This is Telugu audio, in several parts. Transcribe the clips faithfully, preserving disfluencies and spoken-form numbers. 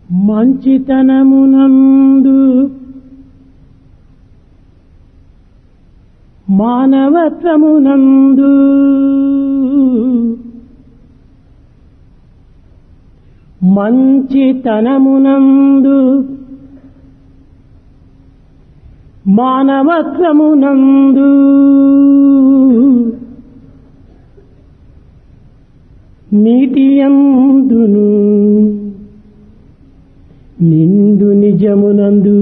మంచితనమునందు మానవత్వమునందు మంచితనమునందు మానవత్వమునందు నీతియందును నిండు నిజమునందు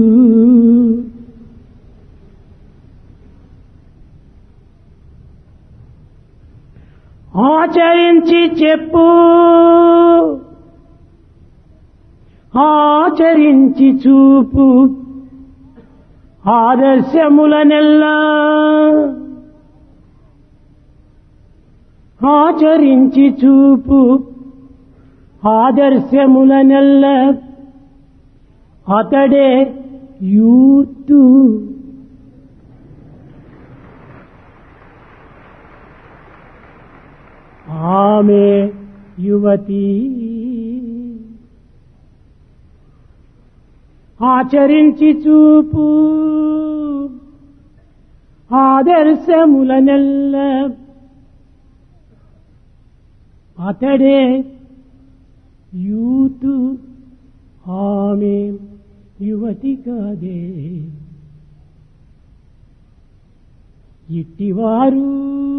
ఆచరించి చెప్పు ఆచరించి చూపు ఆదర్శములనెల్లా ఆచరించి చూపు ఆదర్శములనెల్లా అతడే యూతు. ఆమె యువతి. ఆచరించి చూపు ఆదర్శములనెల్ల అతడే యూతు. ఆమె యువతి కాదే. ఇట్టివారు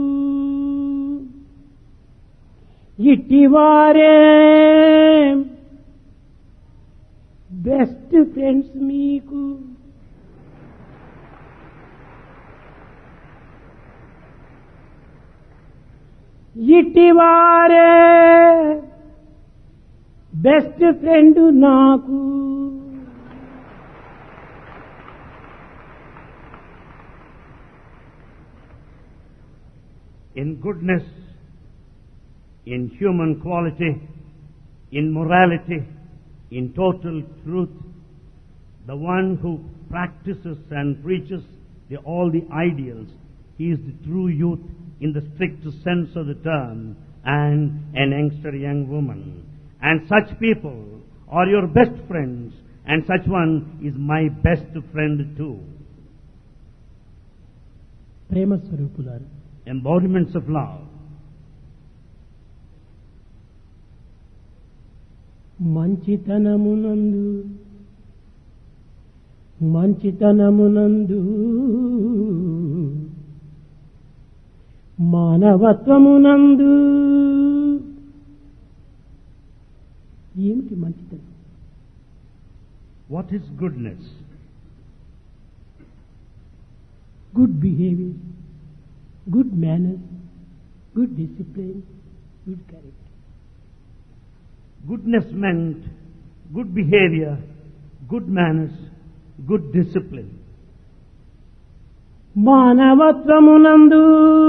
ఇట్టివారే బెస్ట్ ఫ్రెండ్స్ మీకు. ఇట్టివారే బెస్ట్ ఫ్రెండ్ నాకు. In goodness, in human quality, in morality, in total truth, the one who practices and preaches the, all the ideals, he is the true youth in the strict sense of the term, and an youngster young woman. And such people are your best friends, and such one is my best friend too. ప్రేమ స్వరూపులారు, embodiments of love. మంచితనమునందు మంచితనమునందు మానవత్వమునందు. ఏమిటి మంచితనం? What is goodness? Good behavior, good manners, good discipline, good character. Goodness meant good behavior, good manners, good discipline. మానవత్వమునందు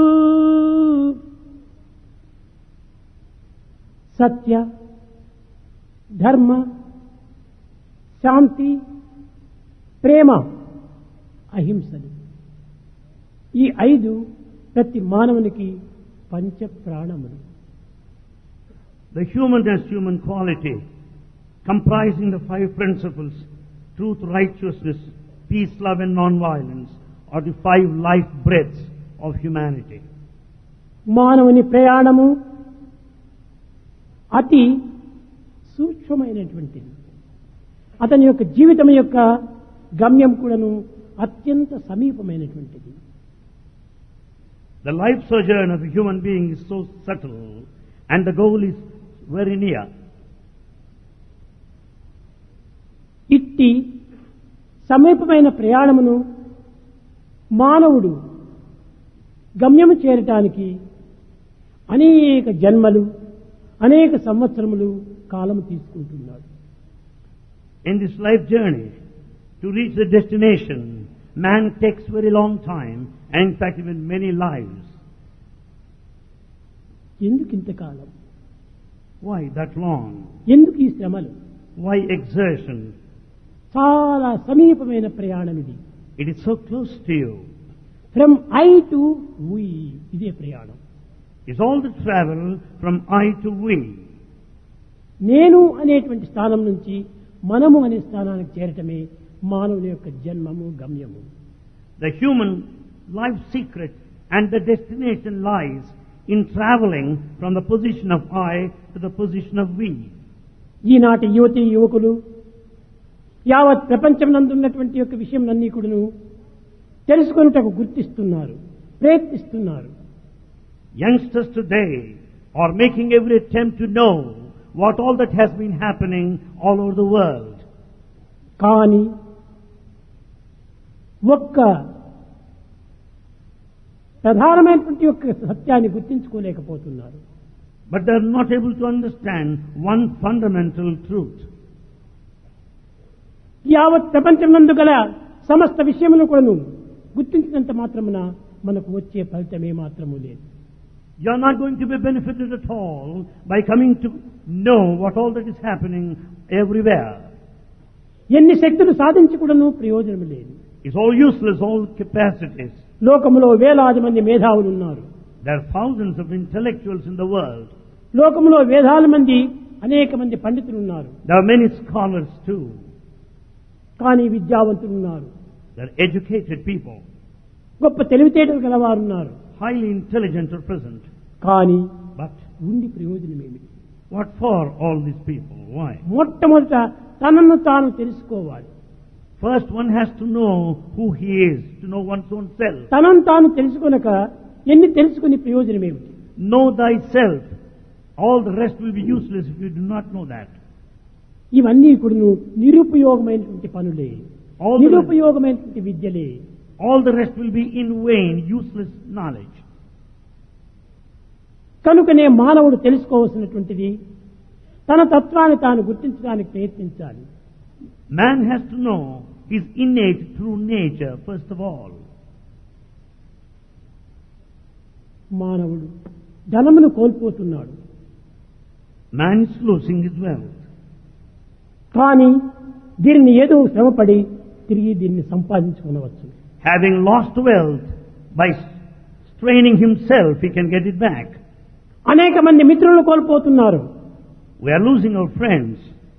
సత్య, ధర్మ, శాంతి, ప్రేమ, అహింసలు. ఈ ఐదు ప్రతి మానవునికి పంచ ప్రాణములు. The humanness, human quality, comprising the five principles, truth, righteousness, peace, love and non-violence, are the five life breaths of humanity. మానవుని ప్రయాణము అతి సూక్ష్మమైనటువంటిది. అతని యొక్క జీవితం యొక్క గమ్యం కూడాను అత్యంత సమీపమైనటువంటిది. The life sojourn of a human being is so subtle, and the goal is very near. ఇట్టి సమీపమైన ప్రయాణమును మానవుడు గమ్యము చేరటానికి అనేక జన్మలు, అనేక సంవత్సరములు కాలము తీసుకుంటున్నాడు. In this life journey, to reach the destination, man takes very long time, and in fact even many lives. ఎందుకు ఇంతకాలం? Why that long? ఎందుకు ఈ శ్రమలు? Why exertion? చాలా సమీపమైన ప్రయాణం ఇది. It is so close to you. From I to we, ఇదే ప్రయాణం. It's all the travel from I to we. నేను అనేటువంటి స్థానం నుంచి మనము అనే స్థానానికి చేరటమే మానవుని యొక్క జన్మము గమ్యము. The human life secret and the destination lies in traveling from the position of I to the position of we. ఈనాటి యువతి యువకులు యావత్ ప్రపంచం నందున్నటువంటి యొక్క విషయం అన్నీ కూడాను తెలుసుకొనుటకు గుర్తిస్తున్నారు, ప్రయత్నిస్తున్నారు. Youngsters today are making every attempt to know what all that has been happening all over the world. కానీ ఒక్క ప్రధానమైనటువంటి యొక్క సత్యాన్ని గుర్తించుకోలేకపోతున్నారు. But they are not able to understand one fundamental truth. యావత్ ప్రపంచం నందు గల సమస్త విషయములు కూడాను గుర్తించినంత మాత్రమున మనకు వచ్చే ఫలితమే మాత్రము లేదు. You are not going to be benefited at all by coming to know what all that is happening everywhere. ఎన్ని శక్తులు సాధించి కూడాను ప్రయోజనం లేదు. It's all useless, all capacities. లోకములో వేలాది మంది మేధావులు ఉన్నారు. There are thousands of intellectuals in the world. లోకములో వేలాది మంది అనేక మంది పండితులు ఉన్నారు. There are many scholars too. కానీ విద్యావంతులు ఉన్నారు. There are educated people. గొప్ప తెలివితేటలు గలవారు ఉన్నారు. Highly intelligent are present. కానీ But ఉండి ప్రయోజనం ఏమిటి? what for all these people? Why? మొట్టమొదట తనను తాను తెలుసుకోవాలి. First one has to know who he is, to know one's own self. తనను తాను తెలుసుకొనక ఎన్ని తెలుసుకుని ప్రయోజనం ఏమిటి? Know thyself. All the rest will be useless if you do not know that. ఇవన్నీ కూడా నిరుపయోగమైనటువంటి పనులే, All the, నిరుపయోగమైనటువంటి విద్యలే. all the rest will be in vain, useless knowledge. కనుకనే మానవుడు తెలుసుకోవాల్సినటువంటిది తన తత్వాన్ని తాను గుర్తించడానికి ప్రయత్నించాలి. Man has to know his innate true nature first of all. మానవుడు ధనమును కోల్పోతున్నాడు. Man is losing his wealth. కానీ దీనిని ఏదో శ్రమపడి తిరిగి దీన్ని సంపాదించుకోవచ్చు. Having lost wealth, by straining himself, he can get it back. అనేక మంది మిత్రులను కోల్పోతున్నారు. We are losing our friends.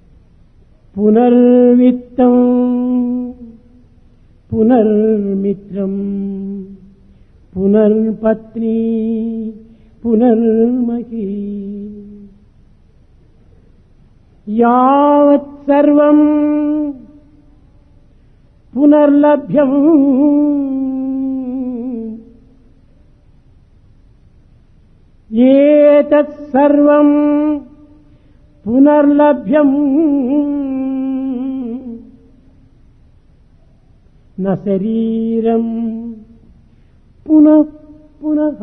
పునర్విత్తం పునర్మిత్రం పునర్పత్ని పునర్మహీ యావత్ సర్వం పునర్లభ్యం ఏతత్ సర్వం పునర్లభ్యం న శరీరం పునః పునః.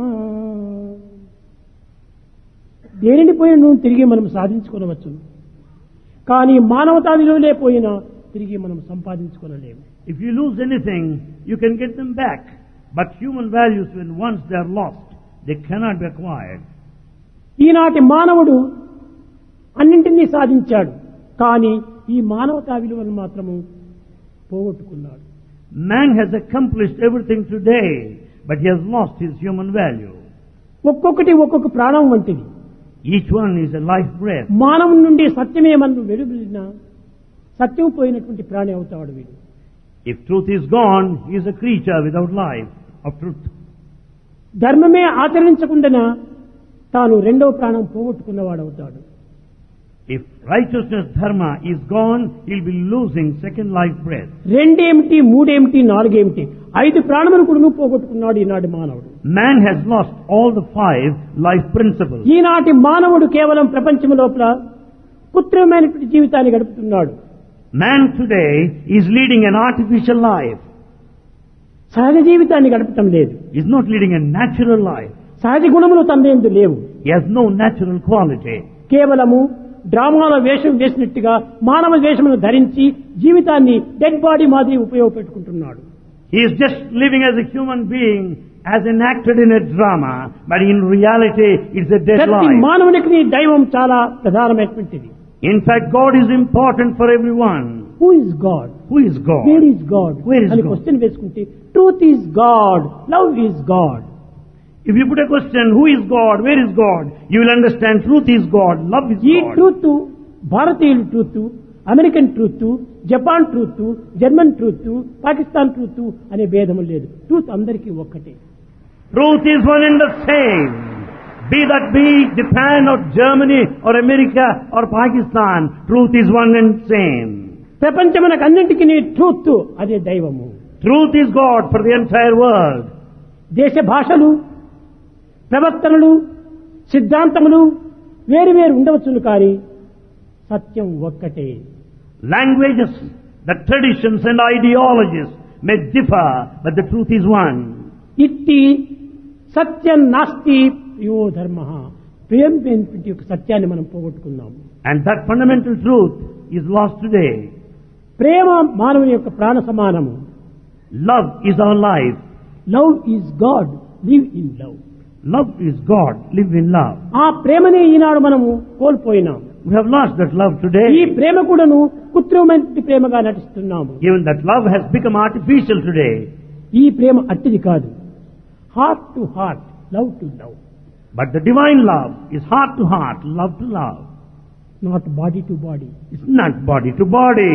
దేనిని పోయిన నువ్వు తిరిగి మనం సాధించుకోవచ్చు, కానీ మానవతా విలువలే పోయినా తిరిగి మనం సంపాదించుకోలేము. If you lose anything, you can get them back. But human values, when once they are lost, they cannot be acquired. ఈనాటి మానవుడు అన్నింటినీ సాధించాడు, కానీ ఈ మానవతా విలువను మాత్రము పోగొట్టుకున్నాడు. Man has accomplished everything today, but he has lost his human value. ఒక్కొక్కటి ఒక్కొక్క ప్రాణం వంటిది. Each one is a life breath. మానవుని నుండి సత్యమే మనం వెలువడినా సత్యం పోయినటువంటి ప్రాణి అవుతాడు వీడు. If truth is gone, he is a creature without life of truth. ధర్మమే ఆచరించకుండా తాను రెండవ ప్రాణం పోగొట్టుకున్నవాడు అవుతాడు. If righteousness, dharma, is gone, he'll be losing second life breath. రెండేమిటి, మూడేమిటి, నాలుగేమిటి, ఐదు ప్రాణములు కూడా పోగొట్టుకున్నాడు ఈనాటి మానవుడు. Man has lost all the five life principles. ఈనాటి మానవుడు కేవలం ప్రపంచం లోపల కృత్రిమమైనటువంటి జీవితాన్ని గడుపుతున్నాడు. Man today is leading an artificial life. సహజ జీవితాన్ని గడపటం లేదు. He is not leading a natural life. సహజ గుణములు తనయందు లేవు. He has no natural quality. కేవలము డ్రామాల వేషం వేసినట్టుగా మానవ వేషమును ధరించి జీవితాన్ని డెడ్ బాడీ మాదిరి ఉపయోగపెట్టుకుంటున్నాడు. He is just living as a human being, as enacted in a drama, but in reality it's a dead ప్రతి life. మానవునికి దైవం చాలా ప్రధానమైనటువంటిది. In fact, God is important for everyone. Who is God? Who is God? Where is God? Where is అని God? క్వశ్చన్ వేసుకుంటే truth is God, love is God. If you put a question, who is God, where is God, you will understand truth is God, love is ఈ God. ట్రూత్ భారతీయుల truth, American truth, Japan truth, German truth, Pakistan truth అనే భేదం లేదు. ట్రూత్ అందరికీ ఒక్కటే. Truth is one and the same. Be that be Japan or Germany or America or Pakistan, truth is one and same. ప్రపంచమునకు అన్నింటికి ట్రూత్ అదే దైవము. Truth is God for the entire world. దేశ భాషలు, ప్రవర్తనలు, సిద్ధాంతములు వేరు వేరు ఉండవచ్చును కానీ సత్యం ఒక్కటే. Languages, the traditions and ideologies may differ, but the truth is one. ఇట్టి సత్యం నాస్తి యో ధర్మ. ప్రేమ యొక్క సత్యాన్ని మనం పోగొట్టుకున్నాం. And that fundamental truth is lost today. ప్రేమ మానవుని యొక్క ప్రాణ సమానము. Love is our life. Love is God, live in love. Love is God, live in love. ఆ ప్రేమనే ఈనాడు మనము కోల్పోయినాం. We have lost that love today. ఈ ప్రేమ కూడాను కృత్రిమమైన ప్రేమగా నటిస్తున్నాము. Even that love has become artificial today. ఈ ప్రేమ అట్టిది కాదు. Heart to heart, love to love. But the divine love is heart to heart, love to love. Not body to body. It's not body to body.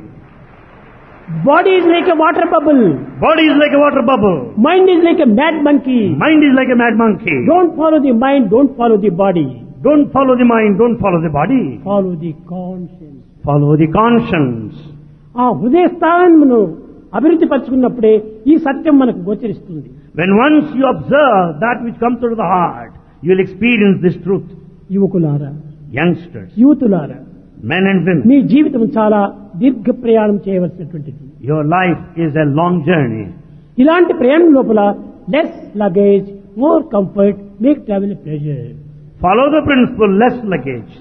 Body is like a water bubble. Body is like a water bubble. Mind is like a mad monkey. Mind is like a mad monkey. Don't follow the mind, don't follow the body. Don't follow the mind, don't follow the body. Follow the conscience. Follow the conscience. ఆ హృదయ స్థానమును అభివృద్ధి పరుచుకున్నప్పుడే ఈ సత్యం మనకు గోచరిస్తుంది. When once you observe that which comes out of the heart, you will experience this truth. యువకులారా, Youngsters, యూతులారా, men and women, మీ జీవితం చాలా దీర్ఘ ప్రయాణం చేయవలసినటువంటిది. your life is a long journey. ఇలాంటి ప్రయాణం లోపల less luggage, more comfort, make travel pleasure. Follow the principle, less luggage.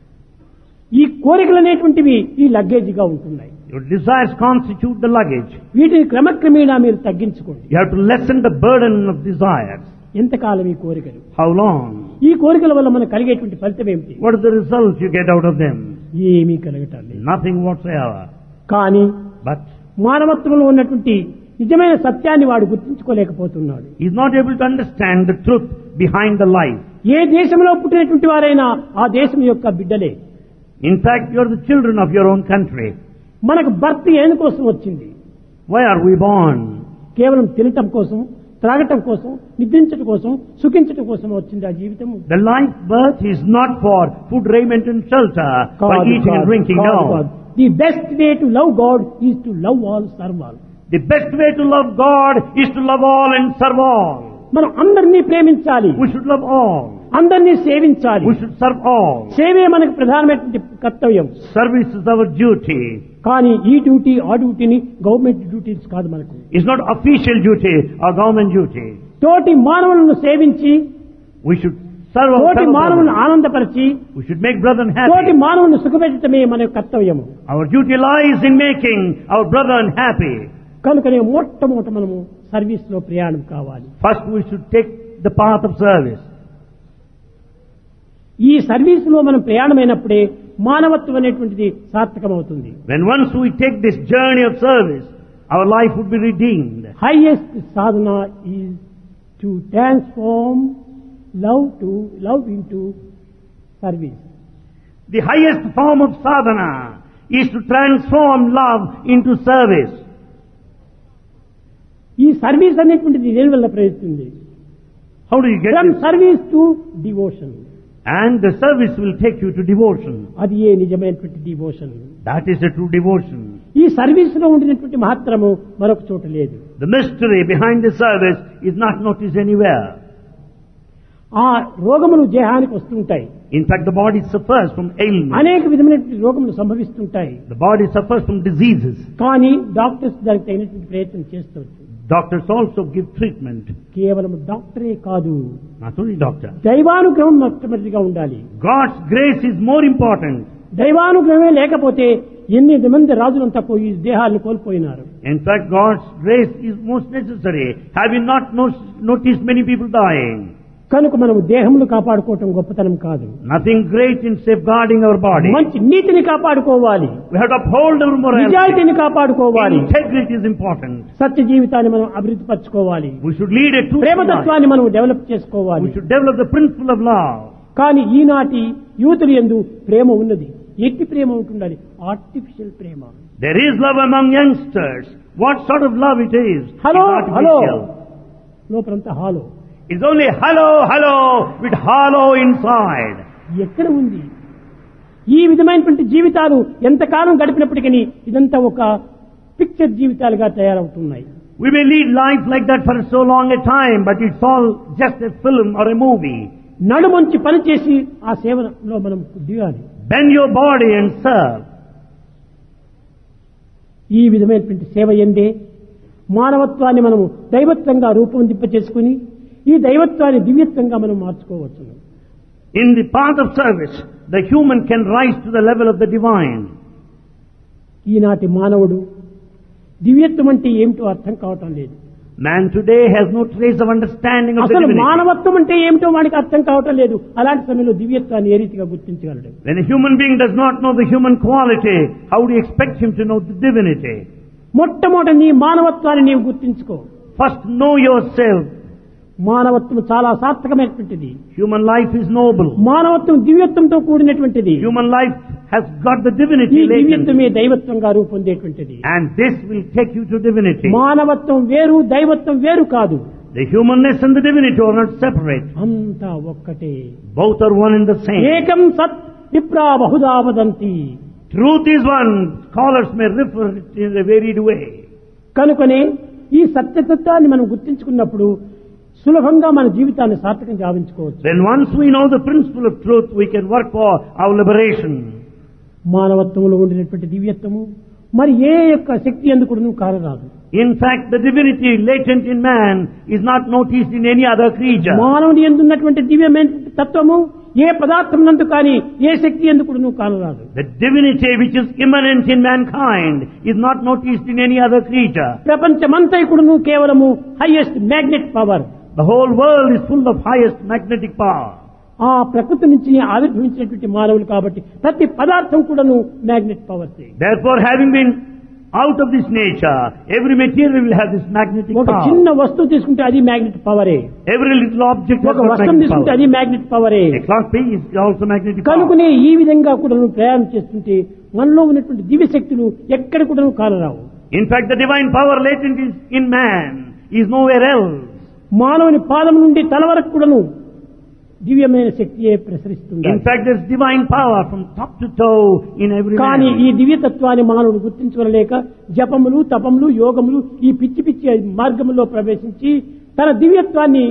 ఈ కోరికలు అనేటువంటివి ఈ లగేజ్గా ఉంటున్నాయి. Your desires constitute the luggage. వీటిని క్రమక్రమేణా మీరు తగ్గించుకోండి. You have to lessen the burden of desires. ఎంతకాలం ఈ కోరికలు? How long? ఈ కోరికల వల్ల మనకు కలిగేటువంటి ఫలితం ఏమిటి? What is the result you get out of them? ఏమీ కలగటం లేదు. Nothing whatsoever. కానీ But మానవత్వంలో ఉన్నటువంటి నిజమైన సత్యాన్ని వాడు గుర్తించుకోలేకపోతున్నాడు. he is not able to understand the truth behind the life. ఏ దేశంలో పుట్టినటువంటి వారైనా ఆ దేశం యొక్క బిడ్డలే. In fact, you are the children of your own country. మనకు బర్త్ ఎందుకోసం వచ్చింది? Why are we born? కేవలం తినటం కోసం, త్రాగటం కోసం, నిద్రించటం కోసం, సుఖించటం కోసం వచ్చింది ఆ జీవితము. The life birth is not for food, raiment and shelter, for eating and drinking. No. The best way to love God is to love all, serve all. The best way to love God is to love all and serve all. మనం అందరినీ ప్రేమించాలి. We should love all. అందరినీ సేవించాలి. We should serve all. సేవే మనకు ప్రధానమైనటువంటి కర్తవ్యం. Service is our duty. కానీ ఈ డ్యూటీ ఆ డ్యూటీని గవర్నమెంట్ డ్యూటీస్ కాదు మనకు. It's not official duty or government duty. తోటి మానవులను సేవించి, We should serve our తోటి fellow మానవులను brothers. ఆనందపరిచి, We should make brethren తోటి happy. మానవులను సుఖపెట్టడమే మన యొక్క కర్తవ్యము. Our duty lies in making our brethren happy. కనుకనే మొట్టమొదట మనము సర్వీస్ లో ప్రయాణం కావాలి. First we should take the path of service. ఈ సర్వీస్ లో మనం ప్రయాణమైనప్పుడే మానవత్వం అనేటువంటిది సార్థకమవుతుంది. When once we take this journey of service, our life would be redeemed. Highest సాధన is to transform love to love into service. The highest form of sadhana is to transform love into service. ఈ సర్వీస్ అనేటువంటిది దేని వల్ల ప్రయత్నిస్తుంది? How do you get from this? Service to devotion. And the service will take you to devotion. అది ఏ నిజమైనటువంటి devotion. That is a true devotion. ఈ సర్వీస్ లో ఉండినటువంటి మహత్తరము మరొక చోట లేదు. The mystery behind the service is not noticed anywhere. ఆ రోగములు దేహానికి వస్తుంటాయి. In fact, the body suffers from ailments. అనేక విధమైనటువంటి రోగములు సంభవిస్తుంటాయి. The body suffers from diseases. కానీ డాక్టర్స్ దానికి తగినటువంటి ప్రయత్నం చేస్తారు. Doctors also give treatment. కేవలం డాక్టరే కాదు, Not only doctor. దైవానుగ్రహం మొట్టమొదటిగా ఉండాలి. God's grace is more important. దైవానుగ్రహమే లేకపోతే ఎనిమిది మంది రాజులంతా పోయి దేహాలను కోల్పోయినారు. In fact, God's grace is most necessary. Have you not no- noticed many people dying? కనుక మనము దేహమును కాపాడుకోవటం గొప్పతనం కాదు. Nothing great in safeguarding our body. మంచి నీతిని కాపాడుకోవాలి. We have to uphold our morality. నిజాయితీని కాపాడుకోవాలి. Integrity is important. సత్య జీవితాన్ని మనం అభివృద్ధి పరచుకోవాలి. We should lead a truthful life. ప్రేమతత్వాన్ని మనం డెవలప్ చేసుకోవాలి. We should develop the principle of love. కానీ ఈనాటి యూతులు యందు ప్రేమ ఉన్నది. ఎట్టి ప్రేమ ఉంటుండాలి? ఆర్టిఫిషియల్ ప్రేమ. There is love among youngsters. What sort of love it is? Hello It's hello artificial. లోపలంతా hollow. It's only hello, hello with hollow inside. ఎక్కడ ఉంది ఈ విధమైనటువంటి జీవితాలు? ఎంతకాలం గడిపినప్పటికీ ఇదంతా ఒక పిక్చర్ జీవితాలుగా తయారవుతున్నాయి. We may lead life like that for so long a time, but it's all just a film or a movie. నడుమంచి పనిచేసి ఆ సేవలో మనం దిగాలి. Bend your body and serve. ఈ విధమైనటువంటి సేవ ఎందే మానవత్వాన్ని మనము దైవత్వంగా రూపొందింప చేసుకుని ఈ దైవత్వాన్ని దివ్యత్వంగా మనం మార్చుకోవచ్చు. In the path of service, the human can rise to the level of the divine. ఈనాటి మానవుడు దివ్యత్వం అంటే ఏమిటో అర్థం కావటం లేదు. Man today has no trace of understanding of the అసలు divinity. మానవత్వం అంటే ఏమిటో వాడికి అర్థం కావటం లేదు. అలాంటి సమయంలో దివ్యత్వాన్ని ఏ రీతిగా గుర్తించగలడు? When a human being does not know the human quality, how do you expect him to know the divinity? మొట్టమొదటి నీ మానవత్వాన్ని నీవు గుర్తించుకో. First know yourself. మానవత్వం చాలా సార్థకమైనటువంటిది. Human life is noble. మానవత్వం దివ్యత్వంతో కూడినటువంటిది. Human life has got the ఈ divinity latent. దివ్యత్వమే దైవత్వంగా రూపొందేటువంటిది. And this will take you to divinity. మానవత్వం వేరు, దైవత్వం వేరు కాదు. The humanness and the divinity are not separate. అంతా ఒక్కటే. Both are one and the same. ఏకం సత్ విప్రా Bahuda వదంతి. Truth is one. Scholars may refer it in a varied way. కనుకనే ఈ సత్యతత్వాన్ని మనం గుర్తించుకున్నప్పుడు సులభంగా మన జీవితాన్ని సార్థకం గావించుకోవచ్చు. Then once we know the principle of truth, we can work for our liberation. మానవత్వంలో ఉండినటువంటి దివ్యత్వము మరి ఏ యొక్క శక్తి ఎందుకు కారరాదు. In fact, the divinity latent in man is not noticed in any other creature. మానవుని ఎందున్నటువంటి దివ్యమైన తత్వము ఏ పదార్థం నందు కానీ ఏ శక్తి ఎందుకు కానరాదు. The divinity which is immanent in mankind is not noticed in any other creature. ప్రపంచమంతా కూడాను కేవలము highest magnet power. The whole world is full of highest magnetic power. ఆ ప్రకృతి నుంచి ఆవిర్భవించినటువంటి మానవులు కాబట్టి ప్రతి పదార్థం కూడాను magnet power. Therefore, having been out of this nature, every material will have this magnetic ఒక power. చిన్న వస్తువు తీసుకుంటే అది మ్యాగ్నెట్ పవరే. Every little object has ఒక got వస్తువు magnetic తీసుకుంటే power. అది మ్యాగ్నెట్ పవరే. A clock piece is also magnetic power. కనుకనే ఈ విధంగా కూడా ప్రయాణం చేస్తుంటే మనలో ఉన్నటువంటి దివ్య శక్తులు ఎక్కడ కూడా కానరావు. In fact, the divine power latent is in man is nowhere else. మానవుని పాదం నుండి తల వరకు కూడాను దివ్యమైన శక్తియే ప్రసరిస్తుంది. In fact, there's divine power from top to toe in every కానీ man. ఈ దివ్యతత్వాన్ని మానవుడు గుర్తించలేక జపములు తపములు యోగములు ఈ పిచ్చి పిచ్చి మార్గములో ప్రవేశించి తన దివ్యత్వాన్ని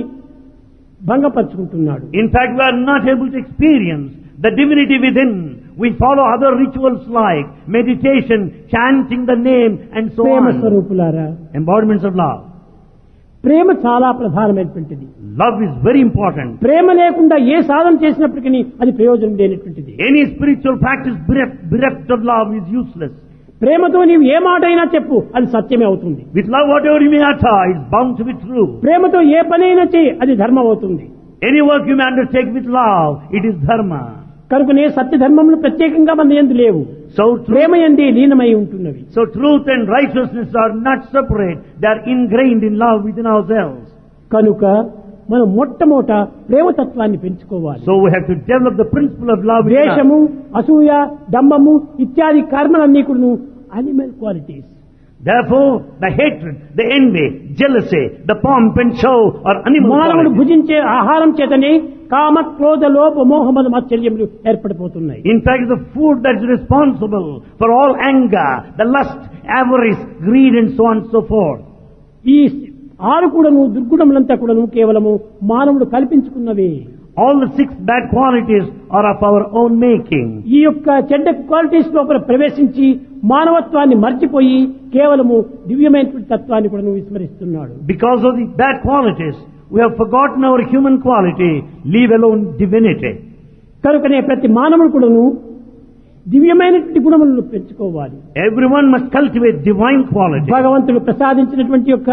భంగపరుచుకుంటున్నాడు. In fact, we are not able to experience the divinity within. We follow other rituals like meditation, chanting the name and so Prema on. స్వరూపులారా, Embodiments of love. ప్రేమ చాలా ప్రధానమైనటువంటిది. Love is very important. ప్రేమ లేకుండా ఏ సాధన చేసినప్పటికీ అది ప్రయోజనం లేనటువంటిది. Any spiritual practice bereft, bereft of love is useless. ప్రేమతో నీవు ఏ మాట అయినా చెప్పు, అది సత్యమే అవుతుంది. With love, whatever you may utter is bound to be true. ప్రేమతో ఏ పనైనా చేయి, అది ధర్మం అవుతుంది. Any work you may undertake with love, it is dharma. కనుకనే సత్య ధర్మములు ప్రత్యేకంగా మన యందు లేవు. So ప్రేమ truth, యందే లీనమై ఉంటున్నవి. so truth and righteousness are not separate. They are ingrained in love within ourselves. కనుక మనం మొట్టమొదట ప్రేమతత్వాన్ని పెంచుకోవాలి. So we have to develop the principle of love within us. ద్వేషము, అసూయ, డంబము ఇత్యాది కర్మలన్నీ కూడా animal qualities. Therefore, the hatred, the envy, jealousy, the pomp and show are animal మానవుడు qualities. భుజించే ఆహారం చేతనే కామ క్రోధ లోభ మోహమద మాత్సర్యములు ఏర్పడిపోతున్నాయి. In fact, the food that is responsible for all anger, the lust, avarice, greed and so on and so forth. ఈ ఆరు కూడాను దుర్గుణములంతా కూడాను కేవలము మానవుడు కల్పించుకున్నవే. All the six bad qualities are of our own making. ఈ యొక్క చెడ్డ క్వాలిటీస్ లోపల ప్రవేశించి మానవత్వాన్ని మర్చిపోయి కేవలము దివ్యమైనటువంటి తత్వాన్ని కూడా విస్మరిస్తున్నాడు. Because of the bad qualities, we have forgotten our human quality, leave alone divinity. కనుకనే ప్రతి మానవుడు కూడాను దివ్యమైనటువంటి గుణములను పెంచుకోవాలి. Everyone must cultivate divine quality. భగవంతుడు ప్రసాదించినటువంటి యొక్క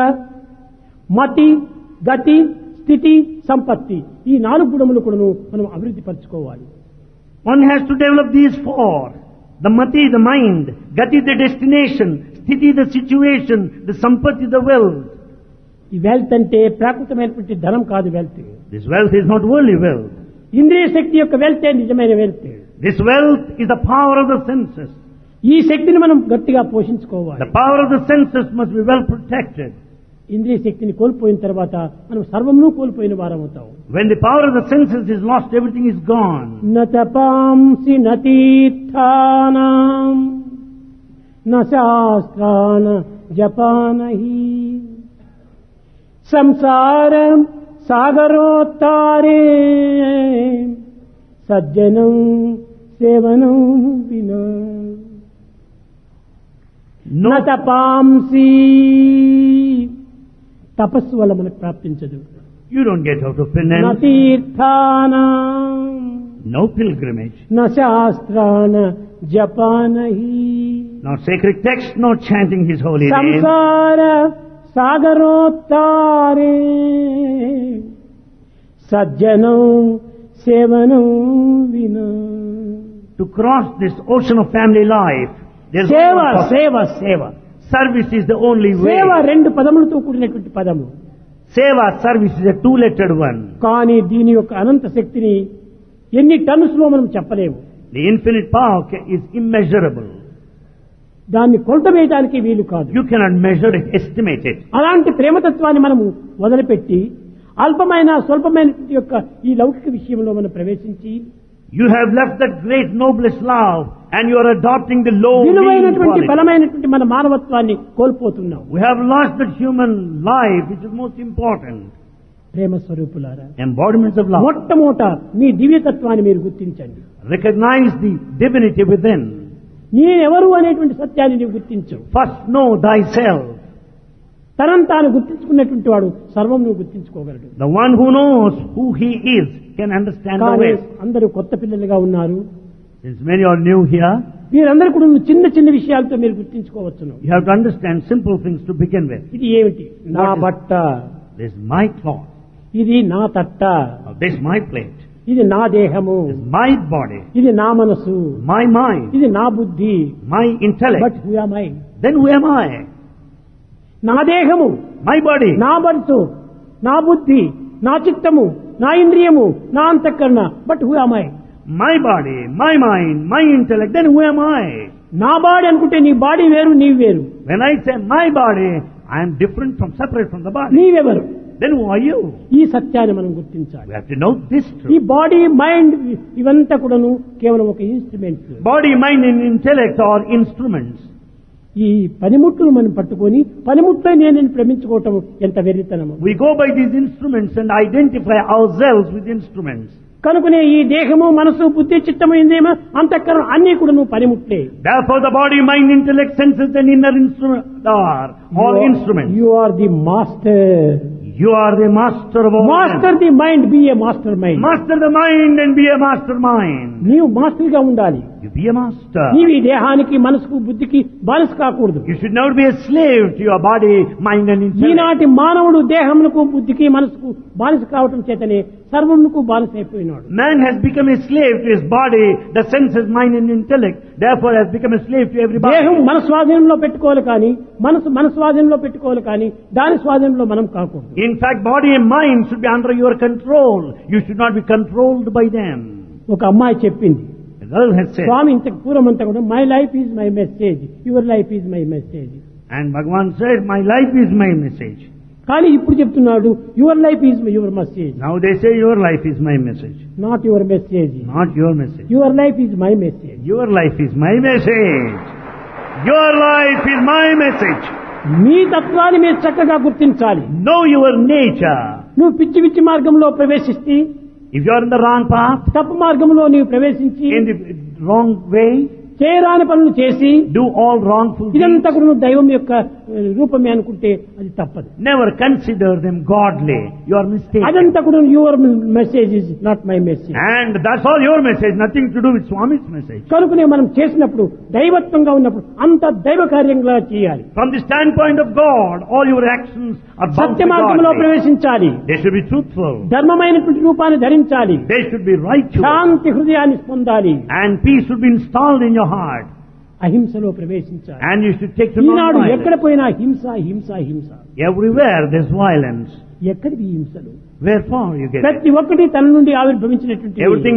మతి, గతి, స్థితి, సంపత్తి ఈ నాలుగు గుణములు కూడాను మనం అభివృద్ధి పరచుకోవాలి. One has to develop these four. The mati, the mind, gati, the destination, sthiti, the situation, the sampati, the wealth. ఈ వెల్త్ అంటే ప్రాకృతమైనటువంటి ధనం కాదు. Wealth This wealth is not worldly wealth. ఇంద్రియ శక్తి యొక్క వెల్తే నిజమైన wealth. This wealth is the power of the senses. ఈ శక్తిని మనం గట్టిగా పోషించుకోవాలి. The power of the senses must be well protected. ఇంద్రియ శక్తిని కోల్పోయిన తర్వాత మనం సర్వమును కోల్పోయిన వారం అవుతాం. When the power of the senses is lost, everything is gone. నతపాంసి నతీర్థానాం న శాస్త్రాన జపానహి సంసారం సాగరోత్తారే సజ్జనం సేవనం వినా No, నతపాంసి తపస్సు వల్ల మనకు ప్రాప్తించదు. you don't get out of penance. నతీర్థానాం No pilgrimage. న శాస్త్రాన జపానహి Not sacred text, not chanting his holy name. సంసార సాగరోత్తారే సజ్జనం సేవనం వినా To cross this ocean of family life, there's సేవ no possible- సేవ సేవ service is the only way. సేవ రెండు పదములతో కూడినటువంటి పదము. Seva, service is a two-lettered one. కానీ దీని యొక్క అనంత శక్తిని ఎన్ని టన్స్ లో మనం చెప్పలేము. The infinite power ca- is immeasurable. దాన్ని కొలత వేయడానికి వీలు కాదు. You cannot measure it, estimate it. అలాంటి ప్రేమతత్వాన్ని మనము వదిలిపెట్టి అల్పమైన స్వల్పమైన యొక్క ఈ లౌకిక విషయంలో మనం ప్రవేశించి You have left that great noblest love and you are adopting the low mean విలువైనటువంటి quality. బలమైనటువంటి మన మానవత్వాన్ని కోల్పోతున్నాం. We have lost that human life which is most important. ప్రేమ స్వరూపులారా, Embodiments of love. మొట్టమొదట మీ దివ్యతత్వాన్ని మీరు గుర్తించండి. Recognize the divinity within. నేనెవరు అనేటువంటి సత్యాన్ని నీవు గుర్తించు. First know thyself. తనను తాను గుర్తించుకున్నటువంటి వాడు సర్వం నువ్వు గుర్తించుకోగలడు. The one who knows who he is can understand the కానీ rest. అందరూ కొత్త పిల్లలుగా ఉన్నారు. Since many are new here, మీరందరూ కూడా చిన్న చిన్న విషయాలతో మీరు గుర్తించుకోవచ్చును. you have to understand simple things to begin with. ఇది ఏమిటి? నా What is- బట్ట, This is my cloth. ఇది నా తట్ట, Or this is my plate. ఇది నా దేహము, This is my body. ఇది నా మనసు, My mind. ఇది నా బుద్ధి. My intellect. But who am I? Then who am I? నా దేహము, My body. నా మనసు, నా బుద్ధి, నా చిత్తము, నా ఇంద్రియము, నా అంతఃకరణ. But who am I? My body, my mind, my intellect. Then who am I? నా బాడీ అనుకుంటే నీ బాడీ వేరు, నీవు వేరు. When I say my body, I am different from, separate from the body. నీవెవరు? Then who are you? ఈ సత్యాన్ని మనం గుర్తించాలి. We have to know this ఈ truth. బాడీ మైండ్ ఇవంతా కూడాను కేవలం ఒక instruments. Body, mind and intellect are instruments. ఈ పనిముట్లు మనం పట్టుకొని పనిముట్లే నేను ప్రేమించుకోవటం ఎంత వెర్రితనము. We go by these instruments and identify ourselves with instruments. కనుకనే ఈ దేహము మనసు బుద్ధి చిత్తము ఇంద్రియము అంతఃకరణ అన్ని కూడా నువ్వు పనిముట్లే. Therefore the body, mind, intellect, senses and inner instrument are all instruments. You are the master. You are the master of all. Master the mind, be a master mind. Master the mind and be a mastermind. నీవు మాస్టర్ గా ఉండాలి. You be a master. నీవు ఈ దేహానికి మనసుకు బుద్ధికి బానిస కాకూడదు. You should never be a slave to your body, mind and intellect. ఈనాటి మానవుడు దేహమునకు బుద్ధికి మనసుకు బానిస కావటం చేతనే సర్వమునకు బానిస అయిపోయినాడు. Man has become a slave to his body, the senses, mind and intellect. Therefore has become a slave to everybody. దేహం మన స్వాధీనంలో పెట్టుకోవాలి కానీ మనసు మన స్వాధీనంలో పెట్టుకోవాలి కానీ దాని స్వాధీనంలో మనం కాకూడదు. In fact, body and mind should be under your control. You should not be controlled by them. ఒక అమ్మాయి చెప్పింది, The girl has said, స్వామి ఇంతకు పూర్వం అంతా కూడా my life is my message, your life is my message. and Bhagavan said, my life is my message. కానీ ఇప్పుడు చెప్తున్నాడు your life is your message. Now they say your life is my message. Not your message, Not your message. Your life is my message. Your life is my message. Your life is my message. మీ తత్వాన్ని మీరు చక్కగా గుర్తించాలి. Know your nature. నువ్వు పిచ్చి పిచ్చి మార్గంలో ప్రవేశిస్తే, If you are in the wrong path, తప్పు మార్గంలో నీవు ప్రవేశించి in the wrong way, చేయరాని పనులు చేసి do all wrongful things, ఇదంతా కూడా నువ్వు దైవం యొక్క రూపమే అనుకుంటే అది తప్పదు. never consider them godly. You are mistaken. అదంతా కూడా your message is not my message. And that's all your message, nothing to do with Swami's message. కనుకనే మనం చేసినప్పుడు దైవత్వంగా ఉన్నప్పుడు అంత దైవ కార్యంగా చేయాలి. From the standpoint of God, all your actions are bound Satya to మార్గంలో godly. ప్రవేశించాలి. They should be truthful. ధర్మమైనటువంటి రూపాన్ని ధరించాలి. They should be righteous. శాంతి హృదయాన్ని పొందాలి. And peace should be installed in your heart. అహింసలో ప్రవేశించాలి. And you should take to Eenadu non-violence. ఎక్కడ పోయినా హింస హింస హింస. Everywhere there's violence. ఎక్కడికి హింసలు? Wherefore you get it? ప్రతి ఒక్కటి తన నుండి ఆవిర్భవించినటువంటి Everything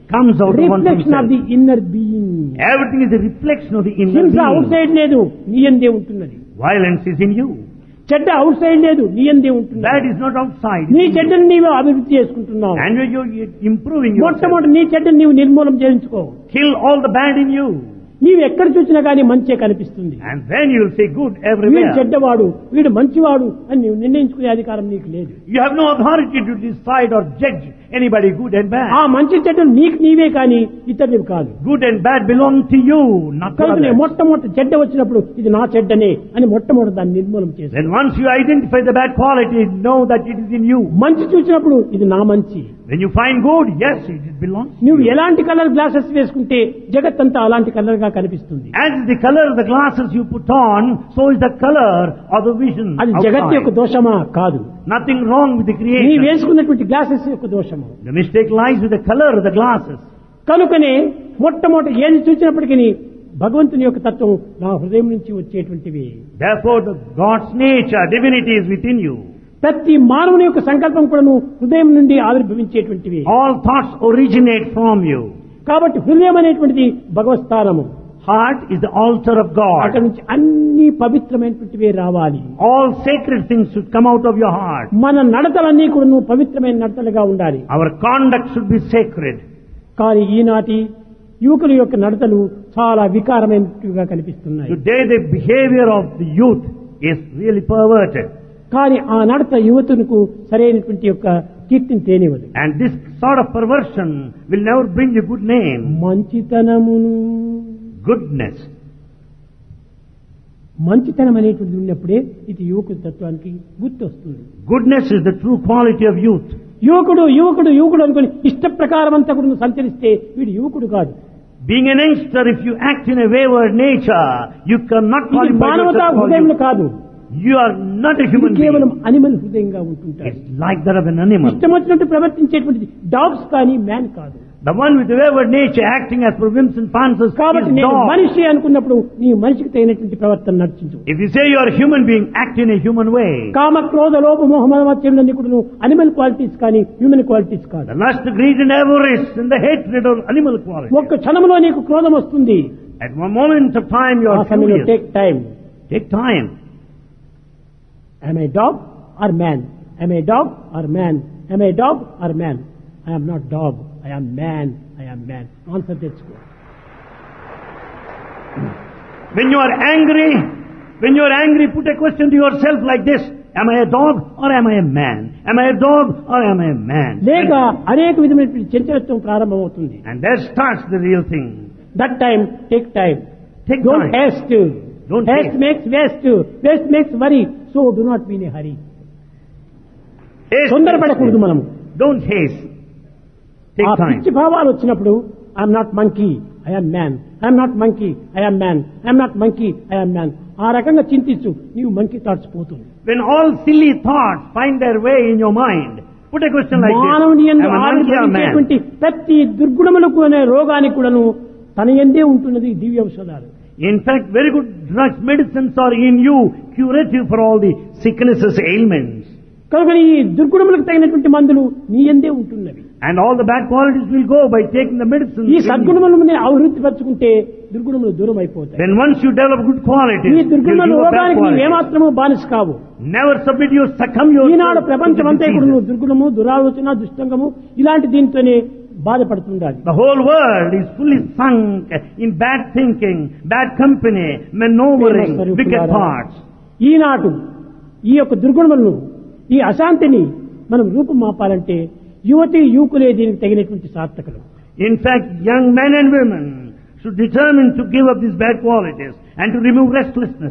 comes out of one's reflection of the himself. Inner being. Everything is a reflection of the inner హింస అవుట్ being. సైడ్ లేదు, నీ యందే ఉంటున్నది. Violence is in you. చెడ్డ అవుట్ సైడ్ లేదు, నీ యందే ఉంటున్నది. That is not outside. నీ it's in you. చెడ్డను నీవు అభివృద్ధి చేసుకుంటున్నావు. And you're, you're you're improving yourself. మొట్టమొదటి నీ చెడ్డను నీవు నిర్మూలన చేయించుకో. Kill all the bad in you. నీవు ఎక్కడ చూసినా కానీ మంచే కనిపిస్తుంది. And then you'll say good వీడు everywhere. చెడ్డవాడు, వీడు మంచివాడు అని నీవు నిర్ణయించుకునే అధికారం నీకు లేదు. You have no authority to decide or judge anybody good and bad. ఆ మంచి చెడ్డలు నీకు నీవే కానీ ఇతరులు కాదు. Good and bad belong to you, not to కనుక others. మొట్టమొదటి చెడ్డ వచ్చినప్పుడు ఇది నా చెడ్డనే అని మొట్టమొదటి దాన్ని నిర్మూలన చేసి, Then once you identify the bad quality, know that it is in you. మంచి చూసినప్పుడు ఇది నా మంచి. When you find good, yes, it belongs to నువ్వు you. ఎలాంటి కలర్ గ్లాసెస్ వేసుకుంటే జగత్తంతా అలాంటి కలర్ గా కనిపిస్తుంది. As the color of the glasses you put on, so is the color of the vision అది జగత్ యొక్క outside. దోషమా కాదు, Nothing wrong with the నీ creation. వేసుకున్నటువంటి గ్లాసెస్ యొక్క దోషము. The mistake lies with the color of the glasses. కనుకనే మొట్టమొదటి ఏది చూసినప్పటికీ భగవంతుని యొక్క తత్వం నా హృదయం నుంచి వచ్చేటువంటివి. Therefore, the God's nature, divinity is within you. ప్రతి మానవుని యొక్క సంకల్పం కూడాను హృదయం నుండి ఆవిర్భవించేటువంటివి. All thoughts originate from you. కాబట్టి హృదయం అనేటువంటిది భగవత్ స్థానము. Heart is the altar of అక్కడ God. నుంచి అన్ని పవిత్రమైనటువంటివే రావాలి. All sacred things should come out of your heart. మన నడతలన్నీ కూడాను పవిత్రమైన నడతలుగా ఉండాలి. Our conduct should be sacred. కానీ ఈనాటి యువకుల యొక్క నడతలు చాలా వికారమైనట్టుగా కనిపిస్తున్నాయి. Today the behavior of the youth is really perverted. కానీ ఆ నడత యువతులకు సరైనటువంటి యొక్క కీర్తిని తేనివ్వదు. And this sort of perversion will never bring you good name. మంచితనమును, Goodness. మంచితనం అనేటువంటిది ఉన్నప్పుడే ఇది యువకుల తత్వానికి గుర్తు వస్తుంది. Goodness is the true quality of youth. యువకుడు యువకుడు యువకుడు అనుకుని ఇష్ట ప్రకారం అంతా కూడా నువ్వు సంచరిస్తే వీడు యువకుడు కాదు. Being an youngster, if you act in a wayward nature, you cannot ఇది qualify మానవతా yourself for హృదయంలో youth. కాదు, You are not a ఇది human కేవలం being. అనిమల్ హృదయంగా ఉంటుంటారు. It's like that of an animal. ఇష్టం వచ్చినట్టు ప్రవర్తించేటువంటిది డాగ్స్ కానీ మ్యాన్ కాదు. The one with the wayward nature acting as per whims and fancies కాబట్టి is నేను dog. మనిషి అనుకున్నప్పుడు నీ మనిషికి తగినటువంటి ప్రవర్తన నడిచించు. If you say you are a human being, act in a human way. కామ క్రోధ లోభ మోహ మదమత్సర్యాలన్నీ కూడా అనిమల్ క్వాలిటీస్ కానీ హ్యూమన్ క్వాలిటీస్ కాదు. The lust, greed and avarice and the hatred are animal qualities. ఒక్క క్షణంలో నీకు క్రోధం వస్తుంది. At one moment of time you ఆ are సమయంలో furious. Take time. Take time. Am I dog or man? Am I dog or man? Am I dog or man? I am not dog. I am man. I am man. Answer that. When you are angry, when you are angry, put a question to yourself like this. Am I a dog or am I a man? Am I a dog or am I a man? లేక అనేక విధమైనటువంటి చంచలత్వం ప్రారంభమవుతుంది. And there starts the real thing. That time, take time. Take Don't time. haste. Don't haste haste. makes waste. Waste makes worry. So do not be in a hurry. Haste. తొందరపడకూడదు మనము. Don't haste. ఆ Take time. పిచ్చి భావాలు వచ్చినప్పుడు I'm not monkey, I'm man. I'm not monkey, I'm man. I'm not monkey, I'm man. ఆ రకంగా చింతించు, నీవు మంకీ థాట్స్ పోతుంది. When all silly thoughts find their way in your mind, put a question like this. మానవుని యందు Am I a monkey or man? ఆవిర్భవించేటువంటి ప్రతి దుర్గుణములకు అనే రోగానికి కూడాను తన యందే ఉంటున్నది దివ్య ఔషధాలు. In fact, very good drugs, medicines are in you, curative for all the sicknesses, ailments. కనుక ఈ దుర్గుణములకు తగినటువంటి మందులు నీ యందే ఉంటున్నవి. And all the bad qualities will go by taking the medicine. ఈ సద్గుణములను అభివృద్ధి పరచుకుంటే దుర్గుణములు దూరం అయిపోతాయి. Then once you develop good qualities, ఈ you'll దుర్గుణ give up bad రోగానికి నీవు qualities. ఏమాత్రము బానిస కావు. Never submit you, succumb Eenadu yourself ప్రపంచం to అంతా the కూడా నువ్వు diseases. దుర్గుణము, దురాలోచన, దుష్టంగము ఇలాంటి దీంతోనే బాధపడుతుండాలి. The whole world is fully sunk in bad thinking, bad company, maneuvering, wicked thoughts. ఈనాడు ఈ యొక్క దుర్గుణములను, ఈ అశాంతిని మనం రూపం మాపాలంటే యువతి యువకులే దీనికి తగినటువంటి సార్థకులు. In fact, young men and women should determine to give up these bad qualities and to remove restlessness.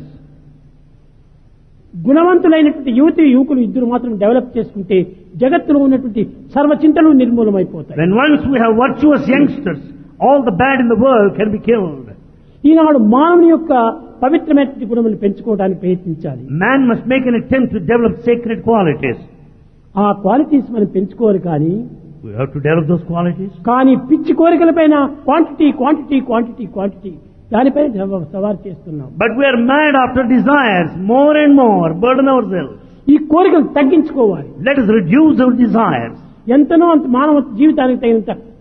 గుణవంతులైనటువంటి యువతి యువకులు ఇద్దరు మాత్రం డెవలప్ చేసుకుంటే జగత్తులో ఉన్నటువంటి సర్వచింతలు నిర్మూలమైపోతాయి. When once we have virtuous youngsters, all the bad in the world can be killed. ఈనాడు మానవుని యొక్క పవిత్రమైనటువంటి గుణములు పెంచుకోవడానికి ప్రయత్నించాలి. Man must make an attempt to develop sacred qualities. ఆ క్వాలిటీస్ మనం పెంచుకోవాలి. కానీ We have to develop those qualities. కానీ పిచ్చి కోరికల పైన క్వాంటిటీ క్వాంటిటీ క్వాంటిటీ క్వాంటిటీ దానిపైన సవ- సవారు చేస్తున్నాం. But we are mad after desires, more and more, burden ourselves. ఈ కోరికలు తగ్గించుకోవాలి. Let us reduce our desires. ఎంతనో అంత మానవ జీవితానికి తగినంత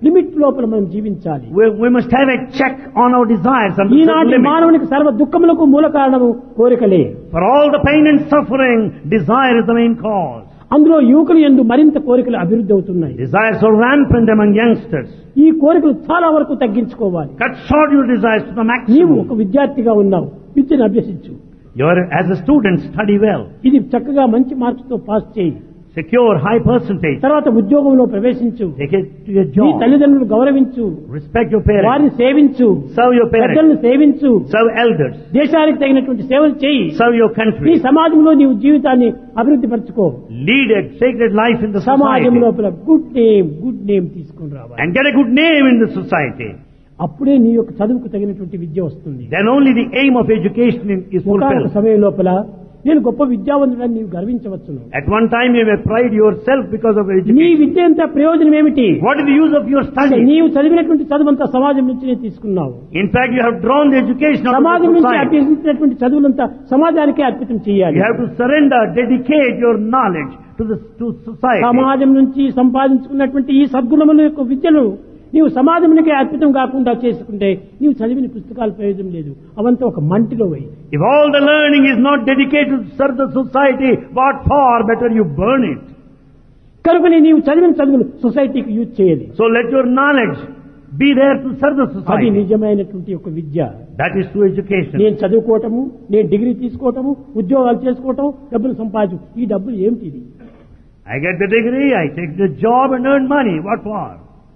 లిమిట్ లోపల మనం జీవించాలి. We, we must have a check on our desires and ఈనాటి మానవునికి సర్వ దుఃఖములకు మూల కారణము కోరికలే. For all the pain and suffering, desire is the main cause. అందులో యువకులు యందు మరింత కోరికలు అభివృద్ధి అవుతున్నాయి. Desires are rampant among youngsters. ఈ కోరికలు చాలా వరకు తగ్గించుకోవాలి. Cut short your desires to the నీవు maximum. ఒక విద్యార్థిగా ఉన్నావు, విద్యను అభ్యసించు. You are, as a student, study well. ఇది చక్కగా మంచి మార్క్స్ తో పాస్ చేయి. Secure high percentage. తర్వాత ఉద్యోగంలో ప్రవేశించు. Take it to your నీ job. తల్లిదండ్రులు గౌరవించు. Respect your parents. వారిని సేవించు. Serve your parents. పెద్దలను సేవించు. Serve elders. దేశానికి తగినటువంటి సేవలు చేయి. Serve your నీ country. సమాజంలో నీవు జీవితాన్ని అభివృద్ధి పరచుకో. Lead a sacred life in the సమాజం society. లోపల గుడ్ నేమ్ గుడ్ నేమ్ తీసుకుని రావాలి. And get a good name in the society. అప్పుడే నీ యొక్క చదువుకు తగినటువంటి విద్య వస్తుంది. Then only the aim of education is ఒకనొక fulfilled. సమయం లోపల నేను గొప్ప విద్యావంతుడని నీవు గర్వించవచ్చును. At one time you may pride yourself because of your నీ education. విద్య అంతా ప్రయోజనం ఏమిటి? What is the use of your study? నీవు చదివినటువంటి చదువంతా సమాజం నుంచినే తీసుకున్నావు. In fact, you have drawn the education of సమాజం the నుంచి society. అభ్యసించినటువంటి చదువులంతా సమాజానికే అర్పితం చేయాలి. You have to surrender, dedicate your knowledge to the to society. సమాజం నుంచి సంపాదించుకున్నటువంటి ఈ సద్గుణముల యొక్క విద్యను నీవు సమాజానికి అర్పితం కాకుండా చేసుకుంటే నీవు చదివిన పుస్తకాల ప్రయోజనం లేదు. అవంతా ఒక మంటిలో పోయి. If all the learning is not dedicated to serve the society, what for? Better you burn it. కనుకనే నీవు చదివిన చదువులు సొసైటీకి యూజ్ చేయాలి. So let your knowledge be there to serve the అది society. నిజమైనటువంటి ఒక విద్య. That is true education. నేను చదువుకోవటము, నేను డిగ్రీ తీసుకోవటము, ఉద్యోగాలు చేసుకోవటం, డబ్బులు సంపాదించు, ఈ డబ్బులు ఏమిటి? I get the degree, I take the job and earn money. What for?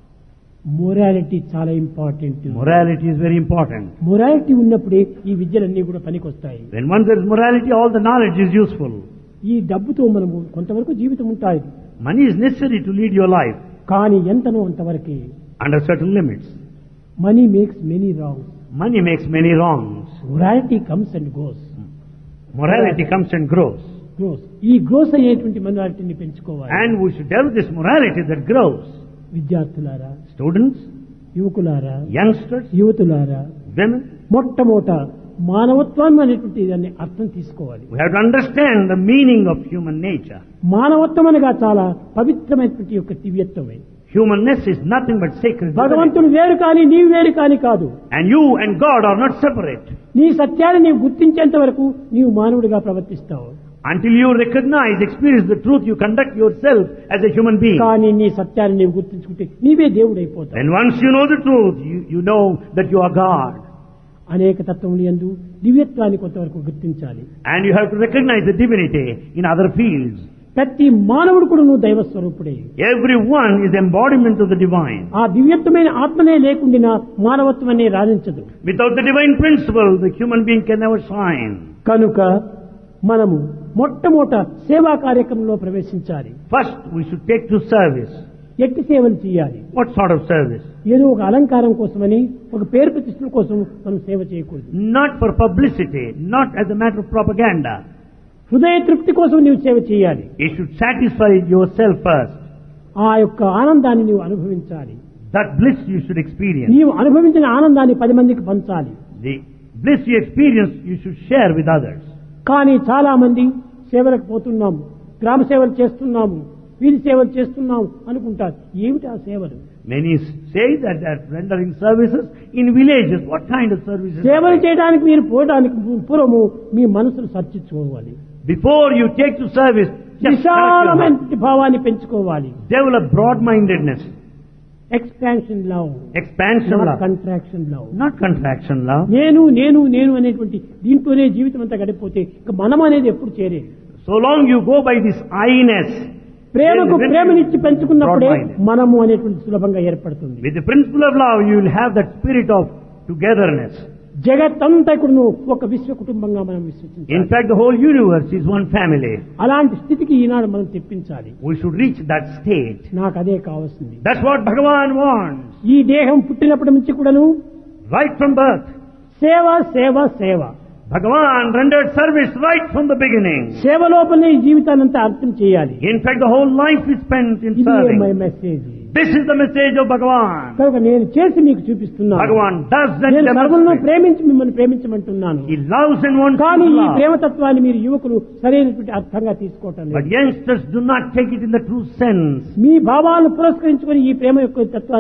Morality చాలా important. Morality is very important. Morality ఉన్నప్పుడే ఈ విద్యలన్నీ కూడా పనికొస్తాయి. When once there is morality, all the knowledge is useful. ఈ డబ్బుతో మనము కొంతవరకు జీవితం ఉంటాయి. Money is necessary to lead your life కానీ ఎంతనో అంతవరకే. under certain limits. Money makes many wrongs. Money makes many wrongs. Morality comes and goes. Morality comes and grows. Grows. ఈ గ్రోస్ అయ్యేటువంటి మొరాలిటీని పెంచుకోవాలి. And we should develop this morality that grows. విద్యార్థులారా, Students, యువకులారా, youngsters, యువతులారా, women, మొట్టమొదట మానవత్వాన్ని అనేటువంటి దాన్ని అర్థం తీసుకోవాలి. we have to understand the meaning of human nature. మానవత్వం అనగా చాలా పవిత్రమైనటువంటి యొక్క దివ్యత్వమే. Humanness is nothing but sacred. భగవంతుడు వేరు కానీ నీవు వేరు కానీ కాదు. And you and God are not separate. నీ సత్యాన్ని నీవు గుర్తించేంత వరకు నీవు మానవుడిగా ప్రవర్తిస్తావు. Until you recognize, experience the truth, you conduct yourself as a human being. కానీ నీ సత్యాన్ని నీవు గుర్తించుకుంటే నీవే దేవుడైపోతావు. And once you know the truth, you, you know that you are God. అనేక తత్వములు యందు దివ్యత్వాన్ని కొంతవరకు గుర్తించాలి. And you have to recognize the divinity in other fields. ప్రతి మానవుడు కూడా నువ్వు దైవ స్వరూపుడే. Everyone is embodiment of the divine. ఆ దివ్యత్వమైన ఆత్మనే లేకుండా మానవత్వం అనే రాణించదు. Without the divine principle, the human being can never shine. కనుక మనము మొట్టమొదట సేవా కార్యక్రమంలో ప్రవేశించాలి. First, we should take to service. ఎట్టి సేవలు చేయాలి. What sort of service? ఏదో ఒక అలంకారం కోసమని, ఒక పేరు ప్రతిష్టల కోసం మనం సేవ చేయకూడదు. Not for publicity, not as a matter of propaganda. హృదయ తృప్తి కోసం నీవు సేవ చేయాలి. You should satisfy yourself first. ఆ యొక్క ఆనందాన్ని నీవు అనుభవించాలి. That bliss you should experience. నీవు అనుభవించిన ఆనందాన్ని పది మందికి పంచాలి. The bliss you experience, you should share with others. కానీ చాలా మంది సేవలకు పోతున్నాము, గ్రామ సేవలు చేస్తున్నాము, వీధి సేవలు చేస్తున్నాము అనుకుంటారు. ఏమిటి ఆ సేవలు? Many say that they are rendering services in villages. What kind of services? సేవలు చేయడానికి మీరు పోవడానికి పూర్వము మీ మనసును సర్చించుకోవాలి. Before you take to service, just correct your heart. విశాలమైన భావాన్ని పెంచుకోవాలి. Develop broad-mindedness. Expansion love, Expansion love. Contraction love. Not contraction love. నేను నేను నేను అనేటువంటి దీంట్లోనే జీవితం అంతా గడిపోతే ఇక మనం అనేది ఎప్పుడు చేరే. So long you go by this I-ness. ప్రేమకు then ప్రేమనిచ్చి పెంచుకున్నప్పుడే broad-minded. మనము అనేటువంటి సులభంగా ఏర్పడుతుంది. With the principle of love, you will have that spirit of togetherness. జగత్తంతా కూడా ఒక విశ్వ కుటుంబంగా మనం In విశ్వసించాలి. fact, the whole universe is one family. అలాంటి స్థితికి ఈనాడు మనం తెప్పించాలి. We should reach that state. నాకు అదే కావాల్సింది. That's what Bhagavan wants. ఈ దేహం పుట్టినప్పటి నుంచి కూడాను Right from birth. సేవ సేవ సేవ Bhagavan rendered service right from the beginning. సేవ లోపలనే ఈ జీవితాన్ని అంతా అర్థం చేయాలి. In fact, the whole life is spent in ఇది serving. My message. This is the message of Bhagavan. కనుక నేను చేసి మీకు చూపిస్తున్నాను. Bhagavan does that నేను సర్వులను demonstrate. ప్రేమించి మిమ్మల్ని ప్రేమించమంటున్నాను. He loves and wants కానీ to ఈ love. ప్రేమతత్వాన్ని మీరు యువకులు సరైనటువంటి అర్థంగా తీసుకోవటం But లేదు. youngsters do not take it in the true sense. మీ భావాలను పురస్కరించుకొని ఈ ప్రేమ యొక్క తత్వాన్ని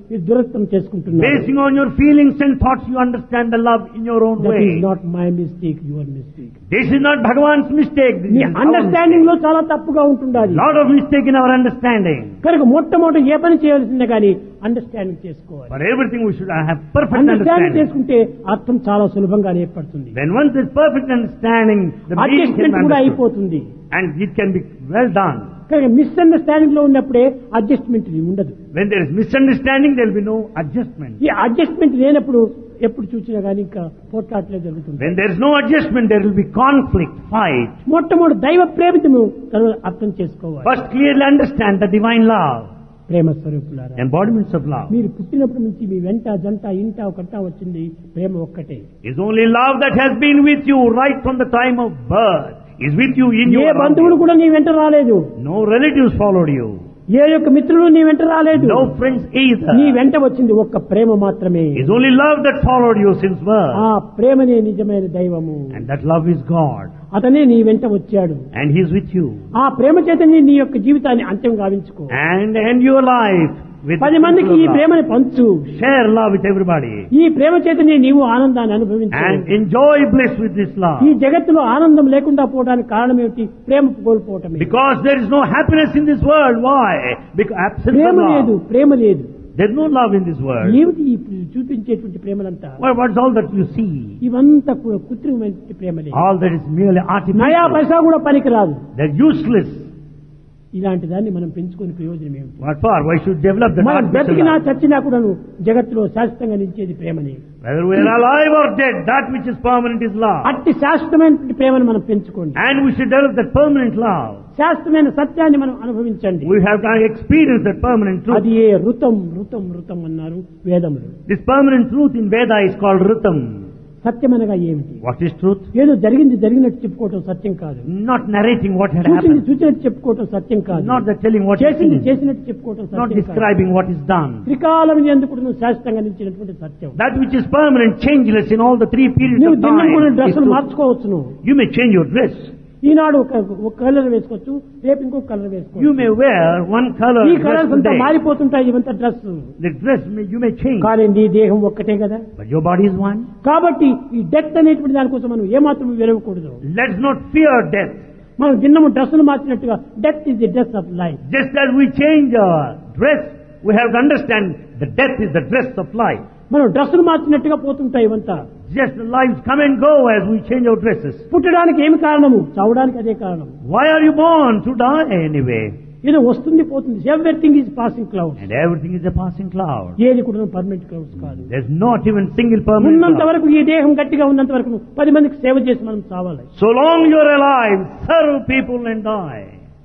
మీరు దురర్థం చేసుకుంటున్నారు. Basing on your feelings and thoughts, you understand the love in your own That way. is not my mistake, your mistake. This is not Bhagavan's mistake. This మీ is our అండర్స్టాండింగ్ లో mistake. చాలా తప్పుగా ఉంటుండాలి. Lot of mistake in our understanding. కనుక మొట్టమొదటి ఏ పని చేయాల్సిందే కానీ అండర్స్టాండింగ్ చేసుకోవాలి. For everything we should have perfect understanding understanding. చేసుకుంటే అర్థం చాలా సులభంగా ఏర్పడుతుంది. When once there is perfect understanding, the meaning can be adjustment కూడా understood. అయిపోతుంది. And it can be well done. కనుక మిస్అండర్స్టాండింగ్ లో ఉన్నప్పుడే అడ్జస్ట్మెంట్ ఉండదు. When there is misunderstanding, there will be no adjustment. ఈ అడ్జస్ట్మెంట్ లేనప్పుడు ఎప్పుడు చూసినా కానీ ఇంకా పోట్లాట్లే జరుగుతుంది. When there is no adjustment, there will be conflict, fight. మొట్టమొదటి దైవ ప్రేమితము అర్థం చేసుకోవాలి. First clearly understand the divine love, ప్రేమ స్వరూపులారా, embodiments of love. మీరు పుట్టినప్పటి నుంచి మీ వెంట జంట ఇంట ఒకట వచ్చింది ప్రేమ ఒక్కటే. It's only love that has been with you right from the time of birth. Is with you in A your బంధువులు కూడా నీ వెంట రాలేదు. No relatives followed you. ఏ యొక్క మిత్రులు నీ వెంట రాలేదు. No friends either. నీ వెంట వచ్చింది ఒక్క ప్రేమ మాత్రమే. It's only love that followed you since birth. ఆ ప్రేమనే నిజమైన దైవము. And that love is God. అతనే నీ వెంట వచ్చాడు. And He is with you. ఆ ప్రేమ చేతనే నీ యొక్క జీవితాన్ని అంత్యం గావించుకో. And end your life with పది మందికి ఈ ప్రేమని పంచు. Share love with everybody. ఈ ప్రేమ చేతనే నీవు ఆనందాన్ని అనుభవించు. And enjoy bliss with this love. ఈ జగత్తులో ఆనందం లేకుండా పోవడానికి కారణం ఏమిటి? ప్రేమ కోల్పోవటమే. Because there is no happiness in this world. Why? Because absence Prema of లేదు, love. ప్రేమ లేదు. There is no love in this world. ఏమిటి ఇప్పుడు చూపించేటువంటి ప్రేమలంతా? Well, what's all that you see? ఇవంతా కూడా కృత్రిమమైన ప్రేమలే. All that is merely నయా artificial. పైసా కూడా పనికిరాదు. They're useless. ఇలాంటి దాన్ని మనం పెంచుకునే ప్రయోజనం ఏమిటి? What for? Why should develop that మనం artificial బ్రతికినా love? చచ్చినా కూడా జగత్తులో శాశ్వతంగా నిలిచేది ప్రేమని. Whether we are alive or dead, that which is permanent is love. అట్టి శాశ్వతమైన ప్రేమను మనం పెంచుకోండి. And we should develop that permanent love. శాశ్వతమైన సత్యాన్ని మనం అనుభవించండి. We have to experience that permanent truth. అది ఏ ఋతం ఋతం ఋతం అన్నారు వేదములు. This permanent truth in Veda is called Ritam. సత్యమనగా ఏమిటి? What is truth? ఏదో జరిగింది జరిగినట్టు చెప్పుకోవటం సత్యం కాదు. Not narrating what had చూసింది happened. చూసినట్టు చెప్పుకోవటం సత్యం కాదు. Not that telling what is చేసింది seen. చేసినట్టు చెప్పుకోవటం Not సత్యం కాదు. describing what is done. త్రికాలం ఎందుకు నువ్వు శాశ్వతంగా నిలిచినటువంటి సత్యం. That which is permanent, changeless in all the three periods నువ్వు of దినం time. కూడా is డ్రెస్సులు truth. మార్చుకోవచ్చు. నువ్వు You may change your dress. ఈనాడు ఒక ఒక కలర్ వేసుకోవచ్చు, రేపు ఇంకొక కలర్ You వేసుకోవచ్చు. may wear one color ఈ dress కలర్స్ అంతా today. మారిపోతుంటాయి. ఇవంతా dress. The dress may, you may change. కానీ నీ దేహం ఒక్కటే కదా. But your body is one. కాబట్టి ఈ డెత్ అనేటువంటి దానికోసం మనం ఏమాత్రం విరవకూడదు. Let's not fear death. మనం దిన్నము డ్రెస్సులు మార్చినట్టుగా death is the dress of life. Just as we change our dress, we have to understand that death is the dress of life. మనం డ్రెస్సులు మార్చినట్టుగా పోతుంటాయి ఇవంతా. Just the lives come and go as we change our dresses. పుట్టడానికి ఏమి కారణము? చావడానికి అదే కారణం. Why are you born? To die anyway. ఏదో వస్తుంది పోతుంది. Everything is passing clouds. And everything is a passing cloud. ఏది కూడా పర్మనెంట్ క్లౌడ్స్ కాదు. There's not even single permanent ఉన్నంత cloud. వరకు ఈ దేహం గట్టిగా ఉన్నంత వరకు పది మందికి సేవ చేసి మనం చావాలి. So long you're alive, serve people and die.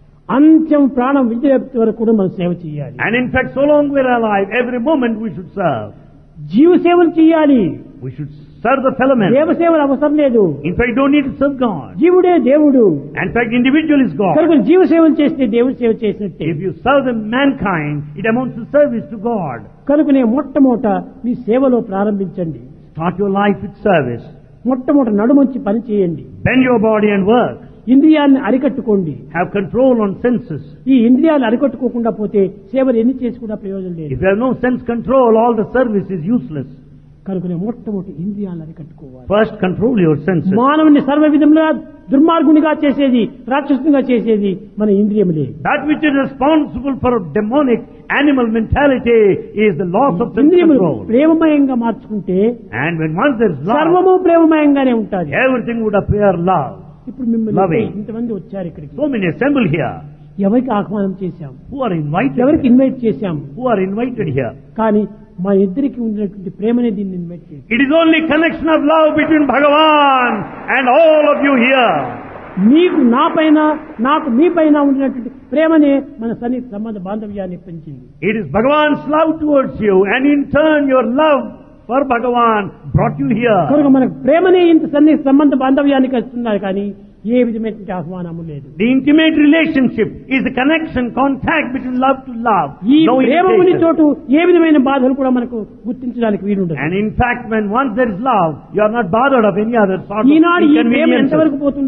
అంత్యం ప్రాణం విడిచేంత వరకు కూడా మనం సేవ చేయాలి. And in fact, so long we're alive, every moment we should serve. జీవ సేవలు చేయాలి. We should serve the fellow man. దేవ సేవలు అవసరం లేదు. In fact, you don't need to serve God. జీవుడే దేవుడు. In fact, individual is God. కనుక జీవ సేవలు చేస్తే దేవుడి సేవ చేసినట్టే. If you serve the mankind, it amounts to service to God. కనుకనే మొట్టమొదట మీ సేవలో ప్రారంభించండి. Start your life with service. మొట్టమొదట నడుమంచి పని చేయండి. Bend your body and work. ఇంద్రియాలను అరికట్టుకోండి. Have control on senses. ఈ ఇంద్రియాలు అరికట్టుకోకుండా పోతే సేవలు ఎన్ని చేసి కూడా ప్రయోజనం లేదు. If you have no sense control, all the service is useless. కనుకనే మొట్టమొదటి ఇంద్రియాలను అరికట్టుకోవాలి. First, control your senses. మానవుని సర్వ విధములుగా దుర్మార్గునిగా చేసేది, రాక్షసునిగా చేసేది మన ఇంద్రియములే. That which is responsible for demonic animal mentality is the loss of sense ఇంద్రియములు control. ప్రేమమయంగా మార్చుకుంటే And when once there is love, సర్వము ప్రేమమయంగానే ఉంటుంది. everything would appear love. ఇప్పుడు మిమ్మల్ని Loving. ఇంతమంది వచ్చారు ఇక్కడికి. So many assemble here. ఎవరికి ఆహ్వానం చేశాం? Who are invited? ఎవరికి ఇన్వైట్ చేశాం? Who are invited here? కానీ మా ఇద్దరికి ఉన్నటువంటి ప్రేమనే దీన్ని ఇన్వైట్ చేశాం. It is only connection of love between Bhagavan and all of you here. మీకు నా పైన నాకు మీ పైన ఉన్నటువంటి ప్రేమనే మన సన్నిహిత సంబంధ బాంధవ్యాన్ని పెంచింది. It is Bhagavan's love towards you, and in turn your love for Bhagavan brought you here. కనుక మనకు ప్రేమనే ఇంత సన్నిహిత సంబంధ బాంధవ్యానికి వస్తున్నారు కానీ ఏ విధమైనటువంటి ఆహ్వానము లేదు. The intimate relationship is the connection, contact between love to love. ఈ No ప్రేమ ఉన్న invitation. చోటు ఏ విధమైన బాధలు కూడా మనకు గుర్తించడానికి వీలుండదు. And in fact, when once there is love, you are not bothered of any other sort of ఈనాడు ఈ ప్రేమ inconveniences. ఎంతవరకు పోతుండాలి?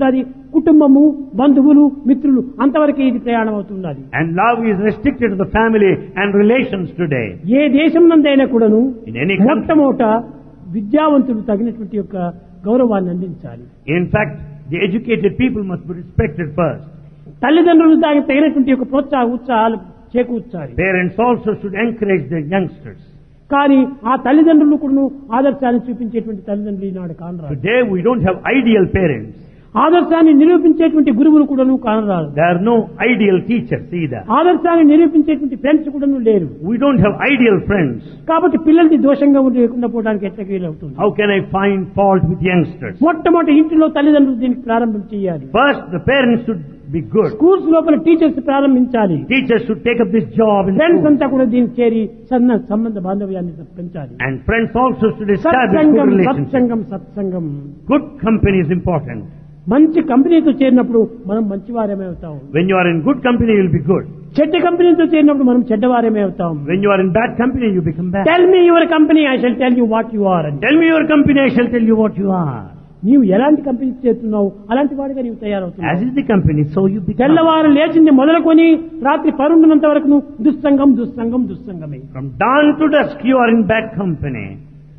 కుటుంబము, బంధువులు, మిత్రులు అంతవరకే ఇది ప్రయాణం అవుతున్నది. And love is restricted to the family and relations today. ఏ దేశం నందైనా కూడాను In any country. మొట్టమొదట విద్యావంతులు తగినటువంటి యొక్క గౌరవాన్ని అందించాలి. In fact, the educated people must be respected first. తల్లిదండ్రులు దానికి తగినటువంటి యొక్క ప్రోత్సాహ ఉత్సాహాలు చేకూర్చాలి. Parents also should encourage their youngsters. కానీ ఆ తల్లిదండ్రులు కూడా ఆదర్శాన్ని చూపించేటువంటి తల్లిదండ్రులు ఈనాడు కానరాదు. Today we don't have ideal parents. ఆదర్శాన్ని నిరూపించేటువంటి గురువులు కూడాను కానరాదు. There are no ideal teachers either. ఆదర్శాన్ని నిరూపించేటువంటి ఫ్రెండ్స్ కూడాను లేరు. We don't have ideal friends. కాబట్టి పిల్లల్ని దోషంగా లేకుండా పోవడానికి ఎట్లా వీలవుతుంది? How can I find fault with youngsters? మొట్టమొదటి ఇంటిలో తల్లిదండ్రులు దీనికి ప్రారంభం చేయాలి. First, the parents should be good. Schools లోపల టీచర్స్ ప్రారంభించాలి. Teachers should take up this job in friends school. అంతా కూడా దీనికి చేరి సన్న సంబంధ బాంధవ్యాన్ని పెంచాలి. And friends also should establish good సత్సంగం relationships. సత్సంగం సత్సంగం. Good company is important. మంచి కంపెనీతో చేరినప్పుడు మనం మంచివారమే అవుతాం. When you are in good company, you will be good. చెడ్డ కంపెనీతో చేరినప్పుడు మనం చెడ్డవారమే అవుతాం. When you are in bad company, you become bad. Tell me your company, I shall tell you what you are అని. Tell me your company, I shall tell you what you are. నీవు ఎలాంటి కంపెనీ చేస్తున్నావు అలాంటి వాడిగా నీవు As తయారవుతున్నావు. is the company, so you become. తెల్లవారు లేచింది మొదలుకొని రాత్రి పరుండునంత వరకు దుస్సంగం దుస్సంగం దుస్సంగమే. From dawn to dusk, you are in bad company.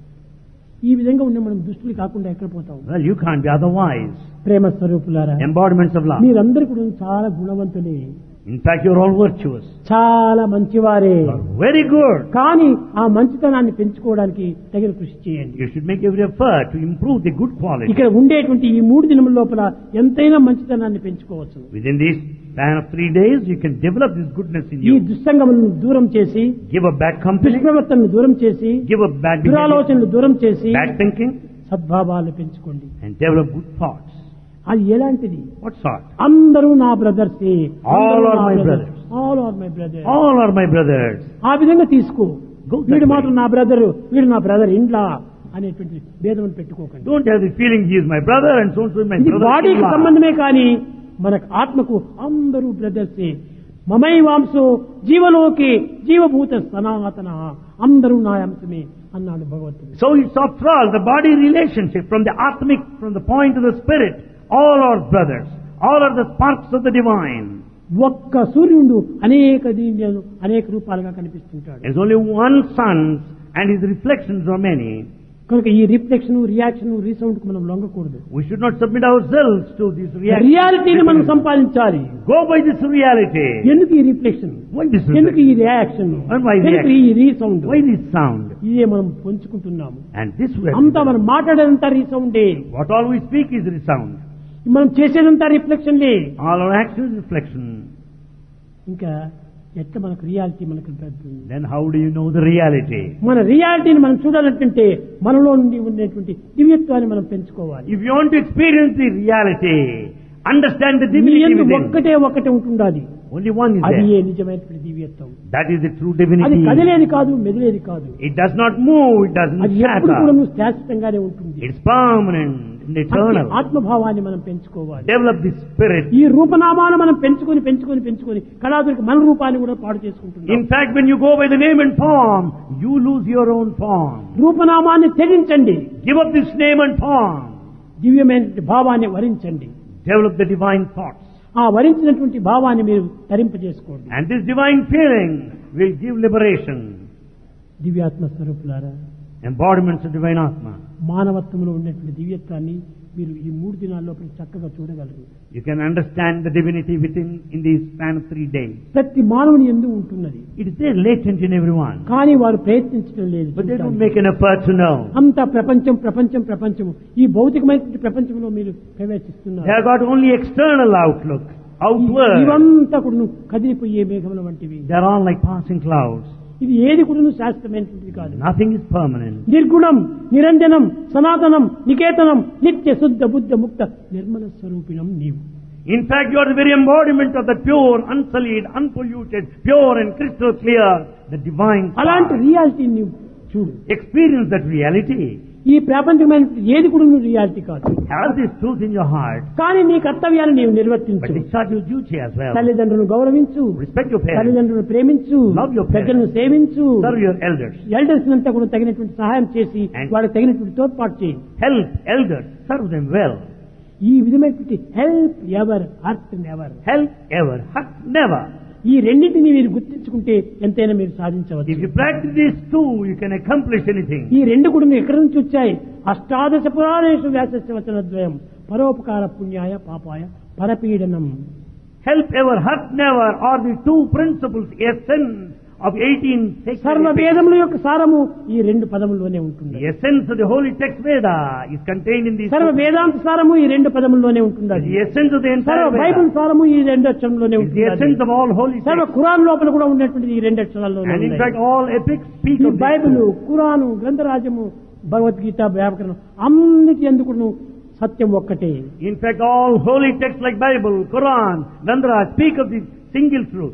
ఈ విధంగా ఉన్న మనం దుష్టులు కాకుండా ఎక్కడ పోతాం? Well, you can't be otherwise. ప్రేమ స్వరూపులారా, Embodiments of love. మీరందరూ కూడా చాలా గుణవంతులే, In fact, you are all virtuous. చాలా మంచివారే. You are very good. కానీ ఆ మంచితనాన్ని పెంచుకోవడానికి తగిన కృషి చేయండి. You should make every effort to improve the good quality. ఇక్కడ ఉండేటువంటి ఈ మూడు దినముల లోపల ఎంతైనా మంచితనాన్ని పెంచుకోవచ్చు. Within this span of three days, you can develop this goodness in ఈ you. దుస్సంగములను దూరం చేసి, Give up bad company. దుష్ప్రవర్తనను దూరం చేసి, Give up bad behavior, దురాలోచనలు దూరం చేసి bad thinking, సద్భావాలు పెంచుకోండి. and develop good thoughts. అది ఎలాంటిది? What sort? అందరూ నా brothers, All are my brothers. All are my brother. All are my brothers. ఆ విధంగా తీసుకో. Go that వీడు way. మాత్రం నా బ్రదర్, వీడు నా బ్రదర్ ఇండ్లా అనేటువంటి భేదం పెట్టుకోకండి. Don't have the feeling he is my brother and so and so is my ఇది brother. బాడీకి సంబంధమే కానీ మనకు ఆత్మకు అందరూ బ్రదర్సే. మమై వాంసో జీవలోకి జీవభూత సనాతన, అందరూ నా అంశమే అన్నాడు భగవంతుడు. So it's after all the body relationship from the atmic, from the point of the spirit. All are brothers. All are the sparks of the divine. ఒక్క సూర్యుడు అనేక దీనిలో అనేక రూపాలుగా కనిపిస్తుంటాడు. There's only one sun and his reflections are many. కనుక ఈ రిఫ్లెక్షన్, రియాక్షన్, రీసౌండ్ కు మనం లొంగకూడదు. We should not submit ourselves to this reaction. రియాలిటీని మనం సంపాదించాలి. Go by this reality. ఎందుకు ఈ రిఫ్లెక్షన్? Why this ఎందుకు ఈ reflection? రియాక్షన్? And why ఎందుకు ఈ రీసౌండ్? Why this sound? ఇదే మనం పంచుకుంటున్నాము. And this way. అంతా మనం మాట్లాడేదంతా రీసౌండే, What all we speak is resound. మనం చేసేదంతా రిఫ్లెక్షన్లే. All our actions reflection. ఇంకా ఎట్లా మనకు రియాలిటీ మనకు దొరుకుతుంది? Then how do you know the reality? మన రియాలిటీని మనం చూడాలంటే మనలో నుండి ఉండేటువంటి దివ్యత్వాన్ని మనం పెంచుకోవాలి. If you want to experience the reality, understand the నీ divinity యందు within. ఒక్కటే ఒక్కటే ఉంటుండాలి. Only one is అది there. ఏ నిజమైనటువంటి దివ్యత్వం. That is the true అది divinity. కదిలేది కాదు, మెదిలేది కాదు. It does not move, it doesn't అది ఎప్పుడు కూడా shatter. శాశ్వతంగానే ఉంటుంది. It's permanent and అట్టి eternal. ఆత్మభావాన్ని మనం పెంచుకోవాలి. Develop the spirit. ఈ రూపనామాన్ని మనం పెంచుకొని పెంచుకొని పెంచుకొని కళాదురికి మన రూపాన్ని కూడా పాడు చేసుకుంటున్నాం. In fact, when you go by the name and form, you lose your own form. రూపనామాన్ని త్యజించండి, Give up this name and form. దివ్యమైన భావాన్ని వరించండి. Develop the divine thoughts. ఆ వరించినటువంటి భావాన్ని మీరు తరింపజేసుకోండి. And this divine feeling will give liberation. దివ్యాత్మ స్వరూపులారా, Embodiments of divine Atma. మానవత్వంలో ఉన్నటువంటి దివ్యత్వాన్ని మీరు ఈ మూడు దినాల్లో చక్కగా చూడగలరు. You can understand the divinity within in the span of three days. ప్రతి మానవుని యందు ఉంటున్నది, It is there latent in everyone. కానీ వారు ప్రయత్నించడం లేదు. But they don't చూడటానికి. make an effort to know. అంతా ప్రపంచం ప్రపంచం ప్రపంచము ఈ భౌతికమైనటువంటి ప్రపంచంలో మీరు ప్రవేశిస్తున్నారు. They have got only external outlook, outward. ఇవంతా కూడా కదిలిపోయే మేఘముల వంటివి. They are all like passing clouds. ఇది ఏది కూడా శాశ్వతమైనటువంటిది కాదు. Nothing is permanent. నిర్గుణం, నిరంజనం, సనాతనం, నికేతనం, నిత్య శుద్ధ బుద్ధ ముక్త నిర్మల స్వరూపిణం నీవు. In fact, you are the very embodiment of the pure, unsullied, unpolluted, pure and crystal clear, the divine అలాంటి spark. రియాలిటీ నీవు చూడు. Experience that reality. ఈ ప్రాపంచమైన ఏది కూడా నువ్వు రియాలిటీ కాదు. Have this truth in your heart. కానీ నీ కర్తవ్యాన్ని నీవు But నిర్వర్తించు. discharge your duty as well. తల్లిదండ్రులను గౌరవించు, Respect your parents. తల్లిదండ్రులను ప్రేమించు, Love your parents. పెద్దలను సేవించు, Serve your elders. ఎల్డర్స్ అంతా కూడా తగినటువంటి సహాయం చేసి And- వాళ్ళకి తగినటువంటి తోడ్పాటు చేయి. Help elders. Serve them well. ఈ విధమైనటువంటి help ever hurt never. Help ever, hurt never. ఈ రెండింటిని మీరు గుర్తించుకుంటే ఎంతైనా మీరు సాధించవచ్చు. If you practice these two, you can accomplish anything. ఈ రెండు కూడా ఎక్కడి నుంచి వచ్చాయి? అష్టాదశ పురాణేషు వ్యాసస్య వచనద్వయం పరోపకార పుణ్యాయ పాపాయ పరపీడనం. Help ever, hurt never are the two principles, essence of eighteen sacred సర్వ epics. వేదముల యొక్క సారము ఈ రెండు పదముల్లోనే ఉంటుంది. The essence of the holy text Veda is contained in these సర్వ two. వేదాంత సారము ఈ రెండు పదముల్లోనే ఉంటుంది. The essence of the సర్వ entire బైబిల్ Veda సారము ఈ రెండు అక్షరంలోనే is the ఉంటుంది. essence of all holy సర్వ texts. ఖురాన్ లోపల కూడా ఉన్నటువంటిది ఈ రెండు అక్షరాల్లోనే And in ఉంది. fact, all epics speak ఈ of Bible, these two. Quran, గ్రంథరాజము, Bhagavad Gita, వ్యాకరణం అన్నిటి ఎందుకు సత్యం ఒక్కటే. In fact, all holy texts like Bible, Quran, Gandhara speak of the single truth.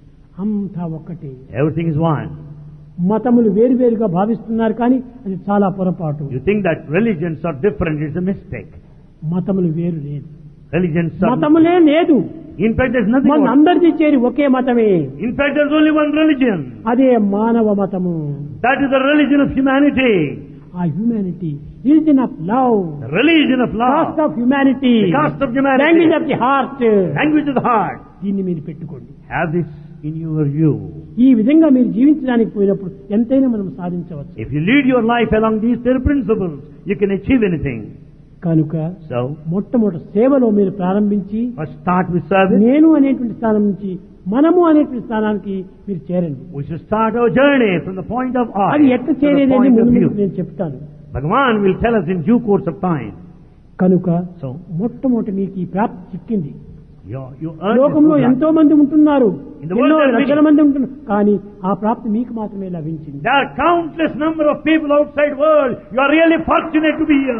అంతా ఒక్కటే. Everything is one. మతములు వేరువేరుగా భావిస్తున్నారు కానీ అది చాలా పొరపాటు. You think that religions are different, it's a mistake. మతములు వేరు లేదు. Religions are... మతములే లేదు. In fact, there's nothing మన more. అందరిది చేరి ఒకే మతమే. In fact, there's only one religion. అదే మానవ మతము. That is the religion of humanity. ఆ humanity, religion of love, The religion of love. Caste of humanity, The caste of humanity. Language of the heart. Language of the heart. దీన్ని మీరు పెట్టుకోండి. Have this in your view. ఈ విధంగా మీరు జీవించడానికి పోయినప్పుడు ఎంతైనా మనం సాధించవచ్చు. If you lead your life along these ten principles, you can achieve anything. కనుక So, మొట్టమొదటి సేవలో మీరు ప్రారంభించి first start with service. నేను అనేటువంటి స్థానం నుంచి మనము అనేటువంటి స్థానానికి మీరు చేరండి. We should start our journey from the point of I అది ఎట్లా to the చేరేది point of ముందు you. నేను చెప్తాను. Bhagavan will tell us in due course of time. కనుక So, మొట్టమొదటి మీకు ఈ ప్రాప్తి చిక్కింది. you, you earn లోకంలో this good ఎంతో మంది ఉంటున్నారు, In the world ఎన్నో there are లక్షల many. మంది ఉంటున్నారు, కానీ ఆ ప్రాప్తి మీకు మాత్రమే లభించింది. There are countless number of people outside world. You are really fortunate to be here.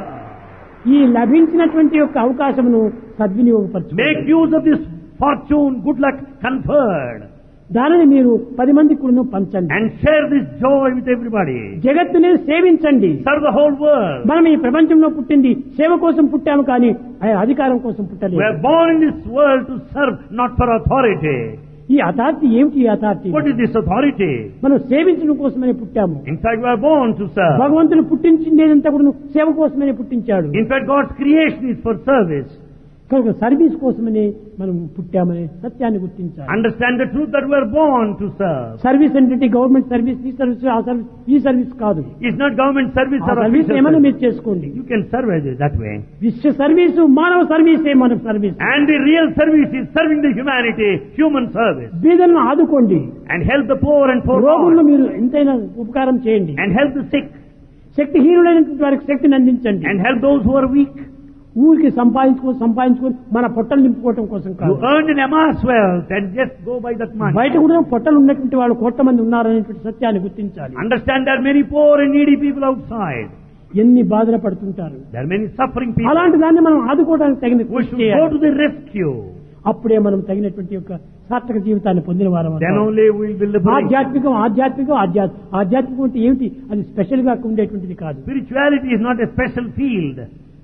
ఈ లభించినటువంటి యొక్క అవకాశమును Make సద్వినియోగపరచుకోండి. use of this fortune, good luck conferred, దానిని మీరు పది మందికి కూడా పంచండి. and share this joy with everybody. జగత్తుని సేవించండి. Serve the whole world. మనం ఈ ప్రపంచంలో పుట్టింది సేవ కోసం పుట్టాము కానీ ఆ అధికారం కోసం We పుట్టలేదు. are born in this world to serve, not for authority. ఈ అథారిటీ ఏమిటి? ఈ authority What is this authority? మనం సేవించడం కోసమనే పుట్టాము. In fact, we are born to serve. భగవంతుడు పుట్టించిందేదంతా కూడా సేవ కోసమనే పుట్టించాడు. In fact, God's creation is for service. కనుక సర్వీస్ కోసమనే మనం పుట్టామనే సత్యాన్ని గుర్తించాలి. Understand the truth that we are born to serve. Service అంటే గవర్నమెంట్ సర్వీస్, ఈ సర్వీస్, ఆ సర్వీస్, ఈ సర్వీస్ కాదు. It's not government service ఆ or సర్వీస్ official ఏమైనా service. మీరు చేసుకోండి. You can serve it that way. విశ్వ సర్వీసు మానవ సర్వీసే మన service. And the real service is serving the humanity, human service. బీదలను ఆదుకోండి. And help the poor and రోగులను forlorn. మీరు ఎంతైనా ఉపకారం చేయండి. And help the sick. శక్తిహీనులైనటువంటి వారికి శక్తిని అందించండి. And help those who are weak. ఊరికి సంపాదించుకొని సంపాదించుకొని మన పొట్టలు నింపుకోవటం కోసం You కాదు. earned an amass wealth and just go by that money. బయట కూడా పొట్టలు ఉన్నటువంటి వాళ్ళు కోట్ల మంది ఉన్నారనేటువంటి సత్యాన్ని గుర్తించాలి. Understand there are many poor and needy people outside. ఎన్ని బాధలు పడుతుంటారు. There are many suffering people. అలాంటి దాన్ని మనం ఆదుకోవడానికి తగిన We కృషి should go చేయాలి. to the rescue. అప్పుడే మనం తగినటువంటి యొక్క సార్థక జీవితాన్ని పొందిన వారం Then అవుతాం. only we will be liberated. ఆధ్యాత్మికం ఆధ్యాత్మికం ఆధ్యాత్మికం ఆధ్యాత్మికం అంటే ఏమిటి? అది స్పెషల్ గా ఉండేటువంటిది కాదు. Spirituality is not a special field.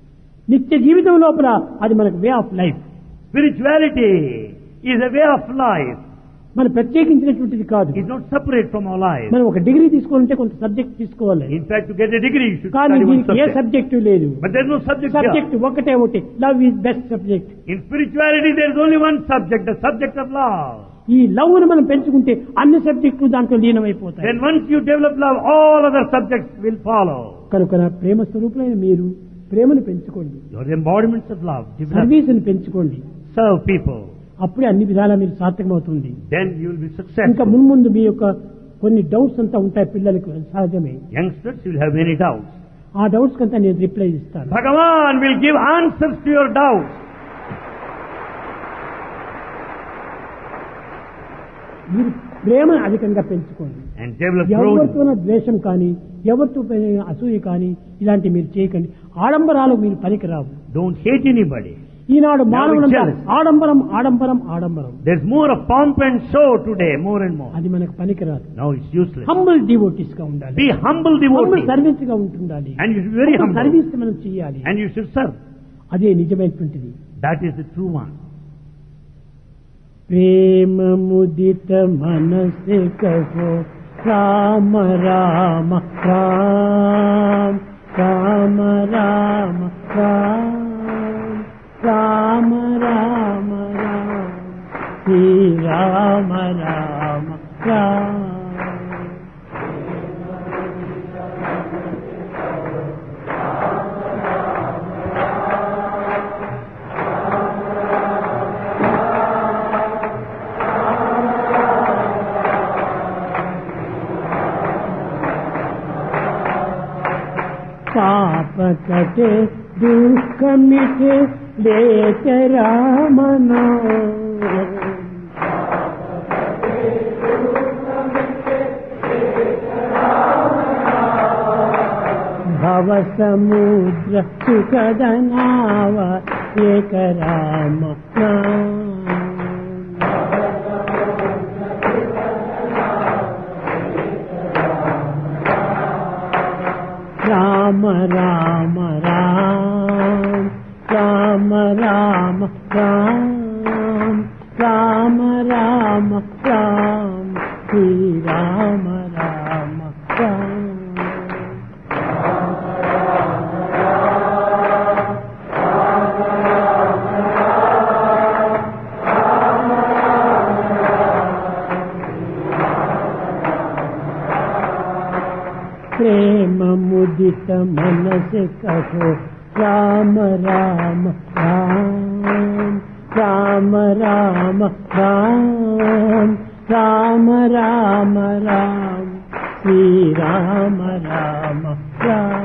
నిత్య జీవితం లోపల అది మనకు way of life. Spirituality is a way of life. మన ప్రత్యేకించినటువంటిది కాదు. It's not separate from our life. మనం ఒక డిగ్రీ తీసుకోవాలంటే కొంత సబ్జెక్ట్ తీసుకోవాలి. In fact, to get a degree, you should కానీ study one దీనికి ఏ subject. సబ్జెక్టు లేదు. But there's no subject here. Subject ఒకటే ఒకటి. Love is best subject. In spirituality, there is only one subject, the subject of love. ఈ లవ్ ను మనం పెంచుకుంటే అన్ని సబ్జెక్టులు దాంట్లో లీనమైపోతాయి. Then once you develop love, all other subjects will follow. కనుక నా ప్రేమ స్వరూపులైన మీరు ప్రేమను పెంచుకోండి. You are the embodiments of love. Develop. సర్వీస్ని పెంచుకోండి. Serve people. అప్పుడే అన్ని విధాలా మీరు సార్థకమవుతుంది. Then you will be ఇంకా successful. మున్ముందు మీ యొక్క కొన్ని డౌట్స్ అంతా ఉంటాయి పిల్లలకు, సహజమే. Youngsters, you will have many doubts. ఆ డౌట్స్ కంతా నేను రిప్లై ఇస్తాను. Bhagavan will give answers to your doubts. మీరు ప్రేమను అధికంగా పెంచుకోండి. And develop ఎవరితో growth. ద్వేషం కానీ ఎవరితో అసూయ కానీ ఇలాంటివి మీరు చేయకండి. ఆడంబరాలు మీరు పనికిరావు. Don't hate anybody. ఈనాడు మానవులంతా jealous. ఆడంబరం ఆడంబరం ఆడంబరం. There's more of pomp and show today, more and more. అది మనకు పనికిరాదు. Now it's useless. Humble devotees గా ఉండాలి. Be humble humble devotee. Service గా ఉంటుండాలి. And you should be very humble. Service మనం చేయాలి. And you should serve. అదే నిజమైనటువంటిది. That is the true one. ప్రేమ ముదిత మనసే కహో రామ రామ రామ రామ రామ రామ कटे दुख मिटे लेत राम नाम। भव समुद्र सुखद नाव एक राम नाम। राम राम राम राम राम राम राम राम राम श्री राम राम राम। प्रेम मुदित मन से कहो राम राम राम राम राम राम राम राम राम श्री राम राम राम।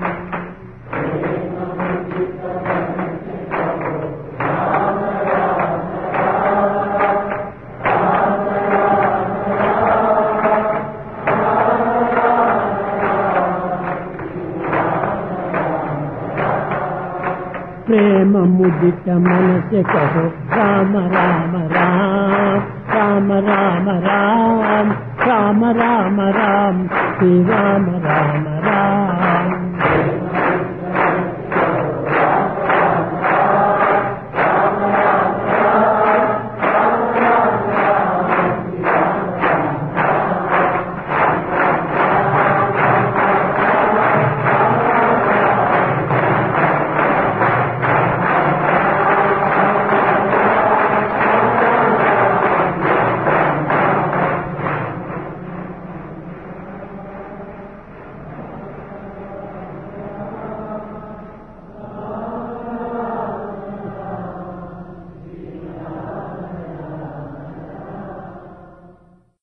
प्रेम मुदित मन से कहो राम राम राम राम राम राम राम राम राम श्री राम राम राम।